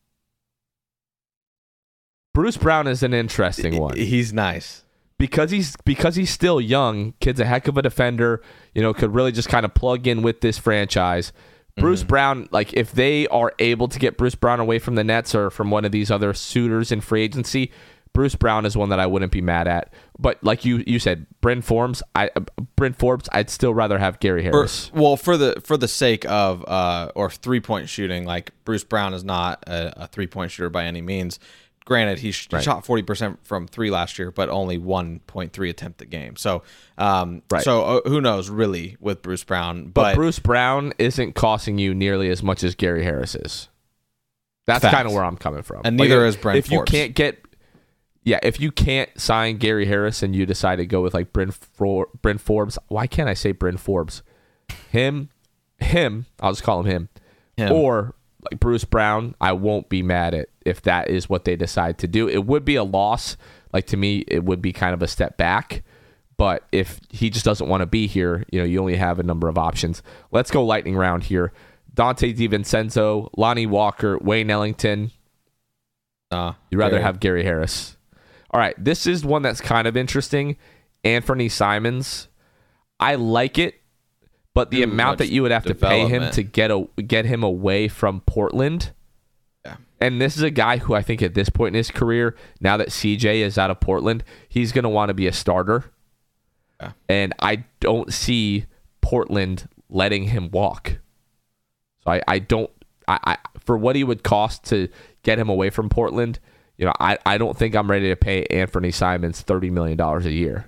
Bruce Brown is an interesting one. He's nice. Because he's because he's still young, kid's a heck of a defender, you know, could really just kind of plug in with this franchise. Bruce mm-hmm. Brown, like if they are able to get Bruce Brown away from the Nets or from one of these other suitors in free agency, Bruce Brown is one that I wouldn't be mad at. But like you you said, Bryn Forbes, I uh, Bryn Forbes, I'd still rather have Gary Harris. For, well, for the for the sake of uh, or three point shooting, like Bruce Brown is not a, a three point shooter by any means. Granted, he, sh- right. he shot forty percent from three last year, but only one point three attempt a game. So, um, right. so uh, who knows really with Bruce Brown? But, But, Bruce Brown isn't costing you nearly as much as Gary Harris is. That's Facts. kind of where I'm coming from. And neither like, is Bryn If Forbes. you can't get, yeah, if you can't sign Gary Harris and you decide to go with like Bryn, For- Bryn Forbes, why can't I say Bryn Forbes? Him, him, I'll just call him him. Him. Or like Bruce Brown, I won't be mad at if that is what they decide to do. It would be a loss. Like to me, it would be kind of a step back. But if he just doesn't want to be here, you know, you only have a number of options. Let's go lightning round here. Dante DiVincenzo, Lonnie Walker, Wayne Ellington. uh, You'd rather Gary. have Gary Harris. All right, this is one that's kind of interesting. Anthony Simons. I like it, but the Too amount much that you would have to pay him development. to get a, get him away from Portland. Yeah. And this is a guy who I think at this point in his career, now that C J is out of Portland, he's going to want to be a starter. Yeah. And I don't see Portland letting him walk. So I, I don't I, I for what he would cost to get him away from Portland, you know, I, I don't think I'm ready to pay Anthony Simons thirty million dollars a year.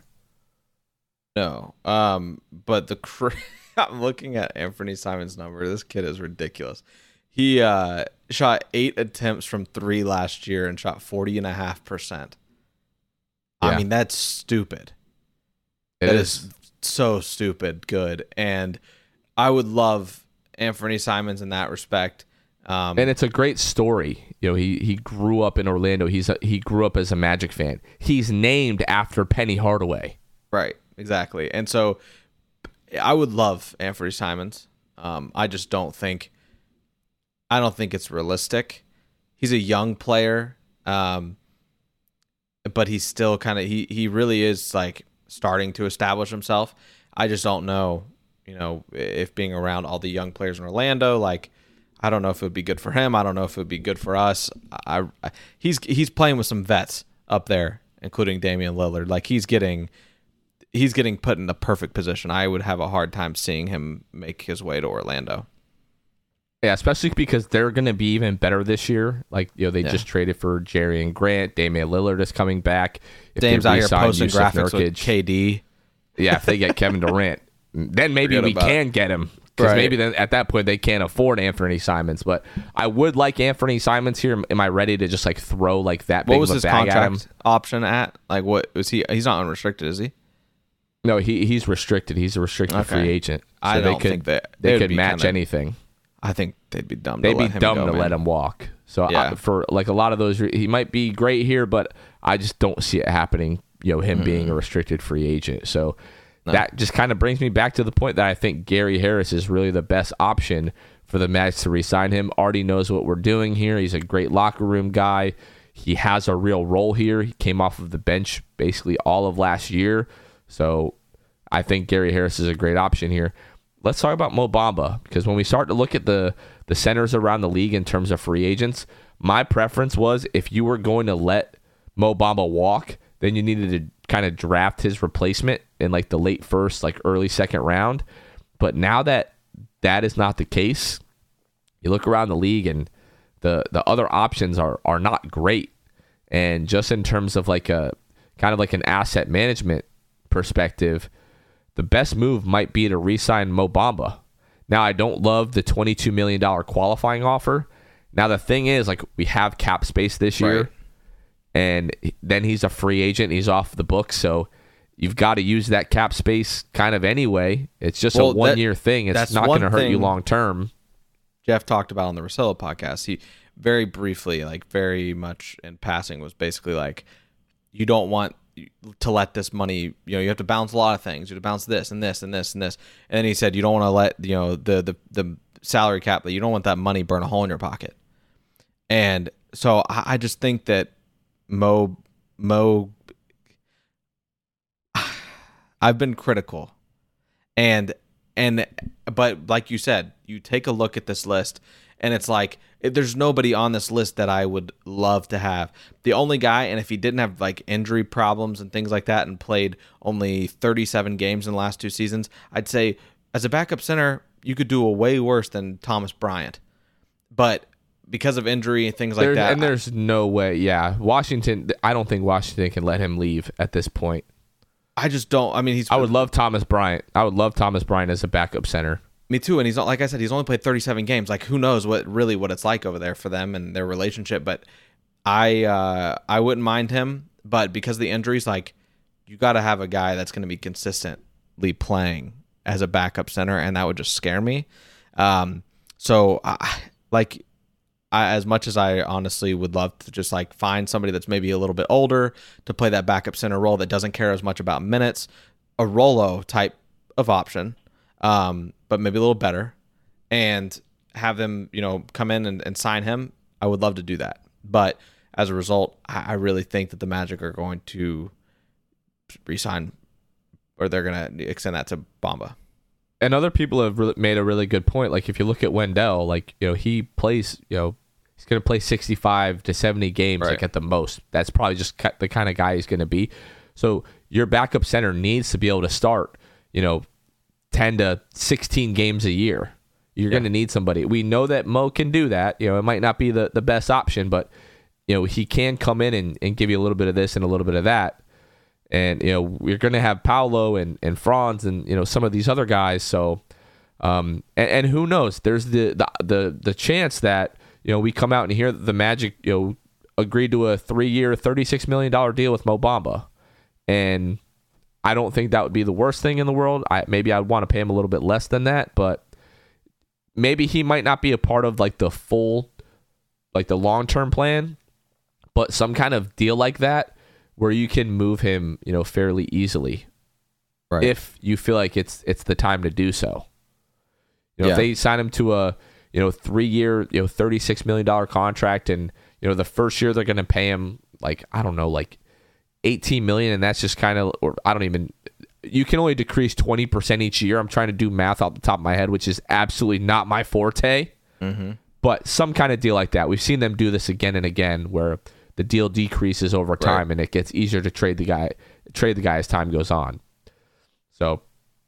No. Um, but the cra- I'm looking at Anthony Simons' number. This kid is ridiculous. He uh, shot eight attempts from three last year and shot forty and a half percent. I Yeah. mean, that's stupid. It That is. is so stupid good. And I would love Anthony Simons in that respect. Um, And it's a great story. You know, he, he grew up in Orlando. He's a, he grew up as a Magic fan. He's named after Penny Hardaway. Right, exactly. And so I would love Anthony Simons. Um, I just don't think I don't think it's realistic. He's a young player, um, but he's still kind of he he really is like starting to establish himself. I just don't know, you know, if being around all the young players in Orlando, like I don't know if it would be good for him. I don't know if it would be good for us. I, I he's he's playing with some vets up there, including Damian Lillard. Like he's getting he's getting put in the perfect position. I would have a hard time seeing him make his way to Orlando. Yeah, especially because they're going to be even better this year. Like, you know, they Yeah. just traded for Jerry and Grant. Damian Lillard is coming back. If they Dame's out here re-sign posting Yusuf graphics with Nurkic- K D. Yeah, if they get Kevin Durant, then maybe Forget we about it. can get him. Because Right. maybe then at that point they can't afford Anthony Simons. But I would like Anthony Simons here. Am I ready to just like throw like that big What was of a his bag at him? contract option at? Like what was he? He's not unrestricted, is he? No, he he's restricted. He's a restricted Okay. free agent. So I they don't could, think that- they they would could be match kinda- anything. I think they'd be dumb. They'd to be let him dumb go, to man. let him walk. So Yeah. I, for like a lot of those, he might be great here, but I just don't see it happening. You know, him being a restricted free agent. So No. that just kind of brings me back to the point that I think Gary Harris is really the best option for the Magic to re-sign him. Already knows what we're doing here. He's a great locker room guy. He has a real role here. He came off of the bench basically all of last year. So I think Gary Harris is a great option here. Let's talk about Mo Bamba, because when we start to look at the the centers around the league in terms of free agents, my preference was if you were going to let Mo Bamba walk, then you needed to kind of draft his replacement in like the late first, like early second round. But now that that is not the case, you look around the league and the the other options are are not great. And just in terms of like a kind of like an asset management perspective, the best move might be to re-sign Mo Bamba. Now, I don't love the twenty-two million dollars qualifying offer. Now, the thing is, like, we have cap space this year, Right. and then he's a free agent. He's off the books, so you've got to use that cap space kind of anyway. It's just Well, a that- one-year thing. It's that's not going to one hurt you thing- long-term. Jeff talked about on the Rosillo podcast. He very briefly, like very much in passing, was basically like, you don't want to let this money, you know, you have to balance a lot of things. You have to balance this and this and this and this. And then he said, you don't want to let, you know, the the the salary cap, that you don't want that money burn a hole in your pocket. And so I, I just think that Mo Mo I've been critical. And and but like you said, you take a look at this list And it's like, there's nobody on this list that I would love to have. The only guy, and if he didn't have like injury problems and things like that and played only thirty-seven games in the last two seasons, I'd say as a backup center, you could do a way worse than Thomas Bryant. But because of injury and things like there's, that. And there's no way, yeah. Washington, I don't think Washington can let him leave at this point. I just don't. I mean, he's. I would love Thomas Bryant. I would love Thomas Bryant as a backup center. Me too, and he's not, like I said, he's only played thirty-seven games. Like, who knows what really what it's like over there for them and their relationship. But I uh, I wouldn't mind him. But because of the injuries, like, you got to have a guy that's going to be consistently playing as a backup center, and that would just scare me. Um, so, I, like, I, as much as I honestly would love to just like find somebody that's maybe a little bit older to play that backup center role that doesn't care as much about minutes, a Rolo type of option. Um, but maybe a little better, and have them, you know, come in and, and sign him. I would love to do that. But as a result, I, I really think that the Magic are going to re-sign, or they're going to extend that to Bamba. And other people have really made a really good point. Like, if you look at Wendell, like, you know, he plays, you know, he's going to play sixty-five to seventy games, right, like at the most. That's probably just the kind of guy he's going to be. So your backup center needs to be able to start, you know, ten to sixteen games a year. You're yeah. going to need somebody. We know that Mo can do that. You know, it might not be the, the best option, but, you know, he can come in and, and give you a little bit of this and a little bit of that. And, you know, we're going to have Paolo and, and Franz and, you know, some of these other guys. So, um, and, and who knows? There's the, the, the, the chance that, you know, we come out and hear the Magic, you know, agreed to a three-year, thirty-six million dollars deal with Mo Bamba. And I don't think that would be the worst thing in the world. I maybe I'd want to pay him a little bit less than that, but maybe he might not be a part of like the full, like the long-term plan, but some kind of deal like that where you can move him, you know, fairly easily, right, if you feel like it's it's the time to do so. You know, yeah. if they sign him to a, you know, three-year, you know, thirty-six million dollars contract, and, you know, the first year they're going to pay him like, I don't know, like eighteen million dollars, and that's just kind of, or I don't even, you can only decrease twenty percent each year. I'm trying to do math off the top of my head, which is absolutely not my forte. Mm-hmm. But some kind of deal like that. We've seen them do this again and again, where the deal decreases over time, right, and it gets easier to trade the guy, trade the guy as time goes on. So,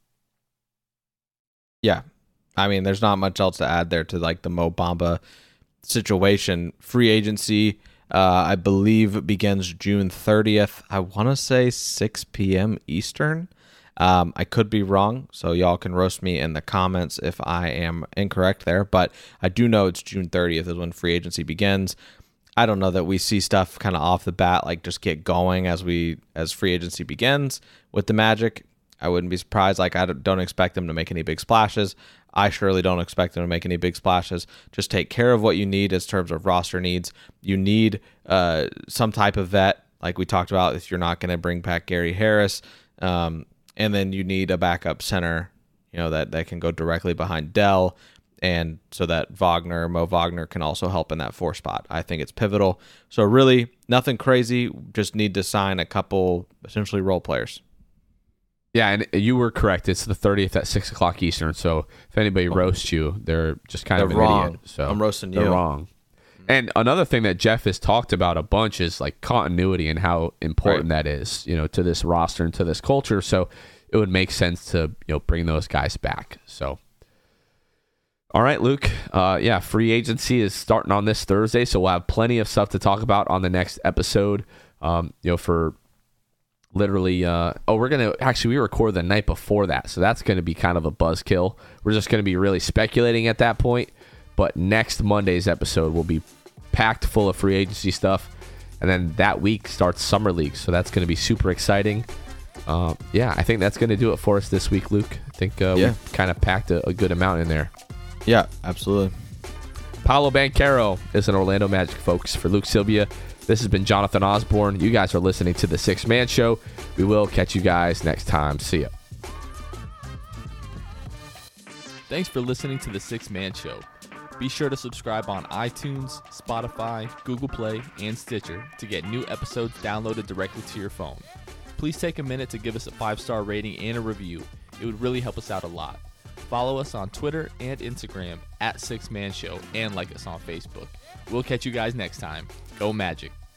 yeah, I mean, there's not much else to add there to like the Mo Bamba situation. Free agency, uh, I believe, begins June thirtieth. I want to say six p.m. Eastern. Um, I could be wrong, so y'all can roast me in the comments if I am incorrect there. But I do know it's June thirtieth is when free agency begins. I don't know that we see stuff kind of off the bat, like just get going as we as free agency begins with the Magic. I wouldn't be surprised. Like, I don't expect them to make any big splashes. I surely don't expect them to make any big splashes. Just take care of what you need in terms of roster needs. You need uh, some type of vet, like we talked about, if you're not going to bring back Gary Harris. Um, and then you need a backup center, you know, that, that can go directly behind Dell. And so that Wagner, Mo Wagner, can also help in that four spot. I think it's pivotal. So really, nothing crazy. Just need to sign a couple, essentially, role players. Yeah, and you were correct. It's the thirtieth at six o'clock Eastern. So if anybody roasts you, they're just kind they're of an wrong. idiot. So I'm roasting you. They're wrong. And another thing that Jeff has talked about a bunch is like continuity and how important right. that is, you know, to this roster and to this culture. So it would make sense to, you know, bring those guys back. So. All right, Luke. Uh, yeah, free agency is starting on this Thursday, so we'll have plenty of stuff to talk about on the next episode. Um, you know, for literally, uh, oh, we're gonna actually we record the night before that, so that's gonna be kind of a buzzkill. We're just gonna be really speculating at that point. But next Monday's episode will be packed full of free agency stuff, and then that week starts summer league, so that's gonna be super exciting. Uh, yeah, I think that's gonna do it for us this week, Luke. I think uh, yeah. we kind of packed a, a good amount in there. Yeah, absolutely. Paolo Banchero is an Orlando Magic, folks. For Luke Sylvia, this has been Jonathan Osborne. You guys are listening to The Sixth Man Show. We will catch you guys next time. See ya. Thanks for listening to The Sixth Man Show. Be sure to subscribe on iTunes, Spotify, Google Play, and Stitcher to get new episodes downloaded directly to your phone. Please take a minute to give us a five-star rating and a review. It would really help us out a lot. Follow us on Twitter and Instagram at Six Man Show and like us on Facebook. We'll catch you guys next time. Go Magic.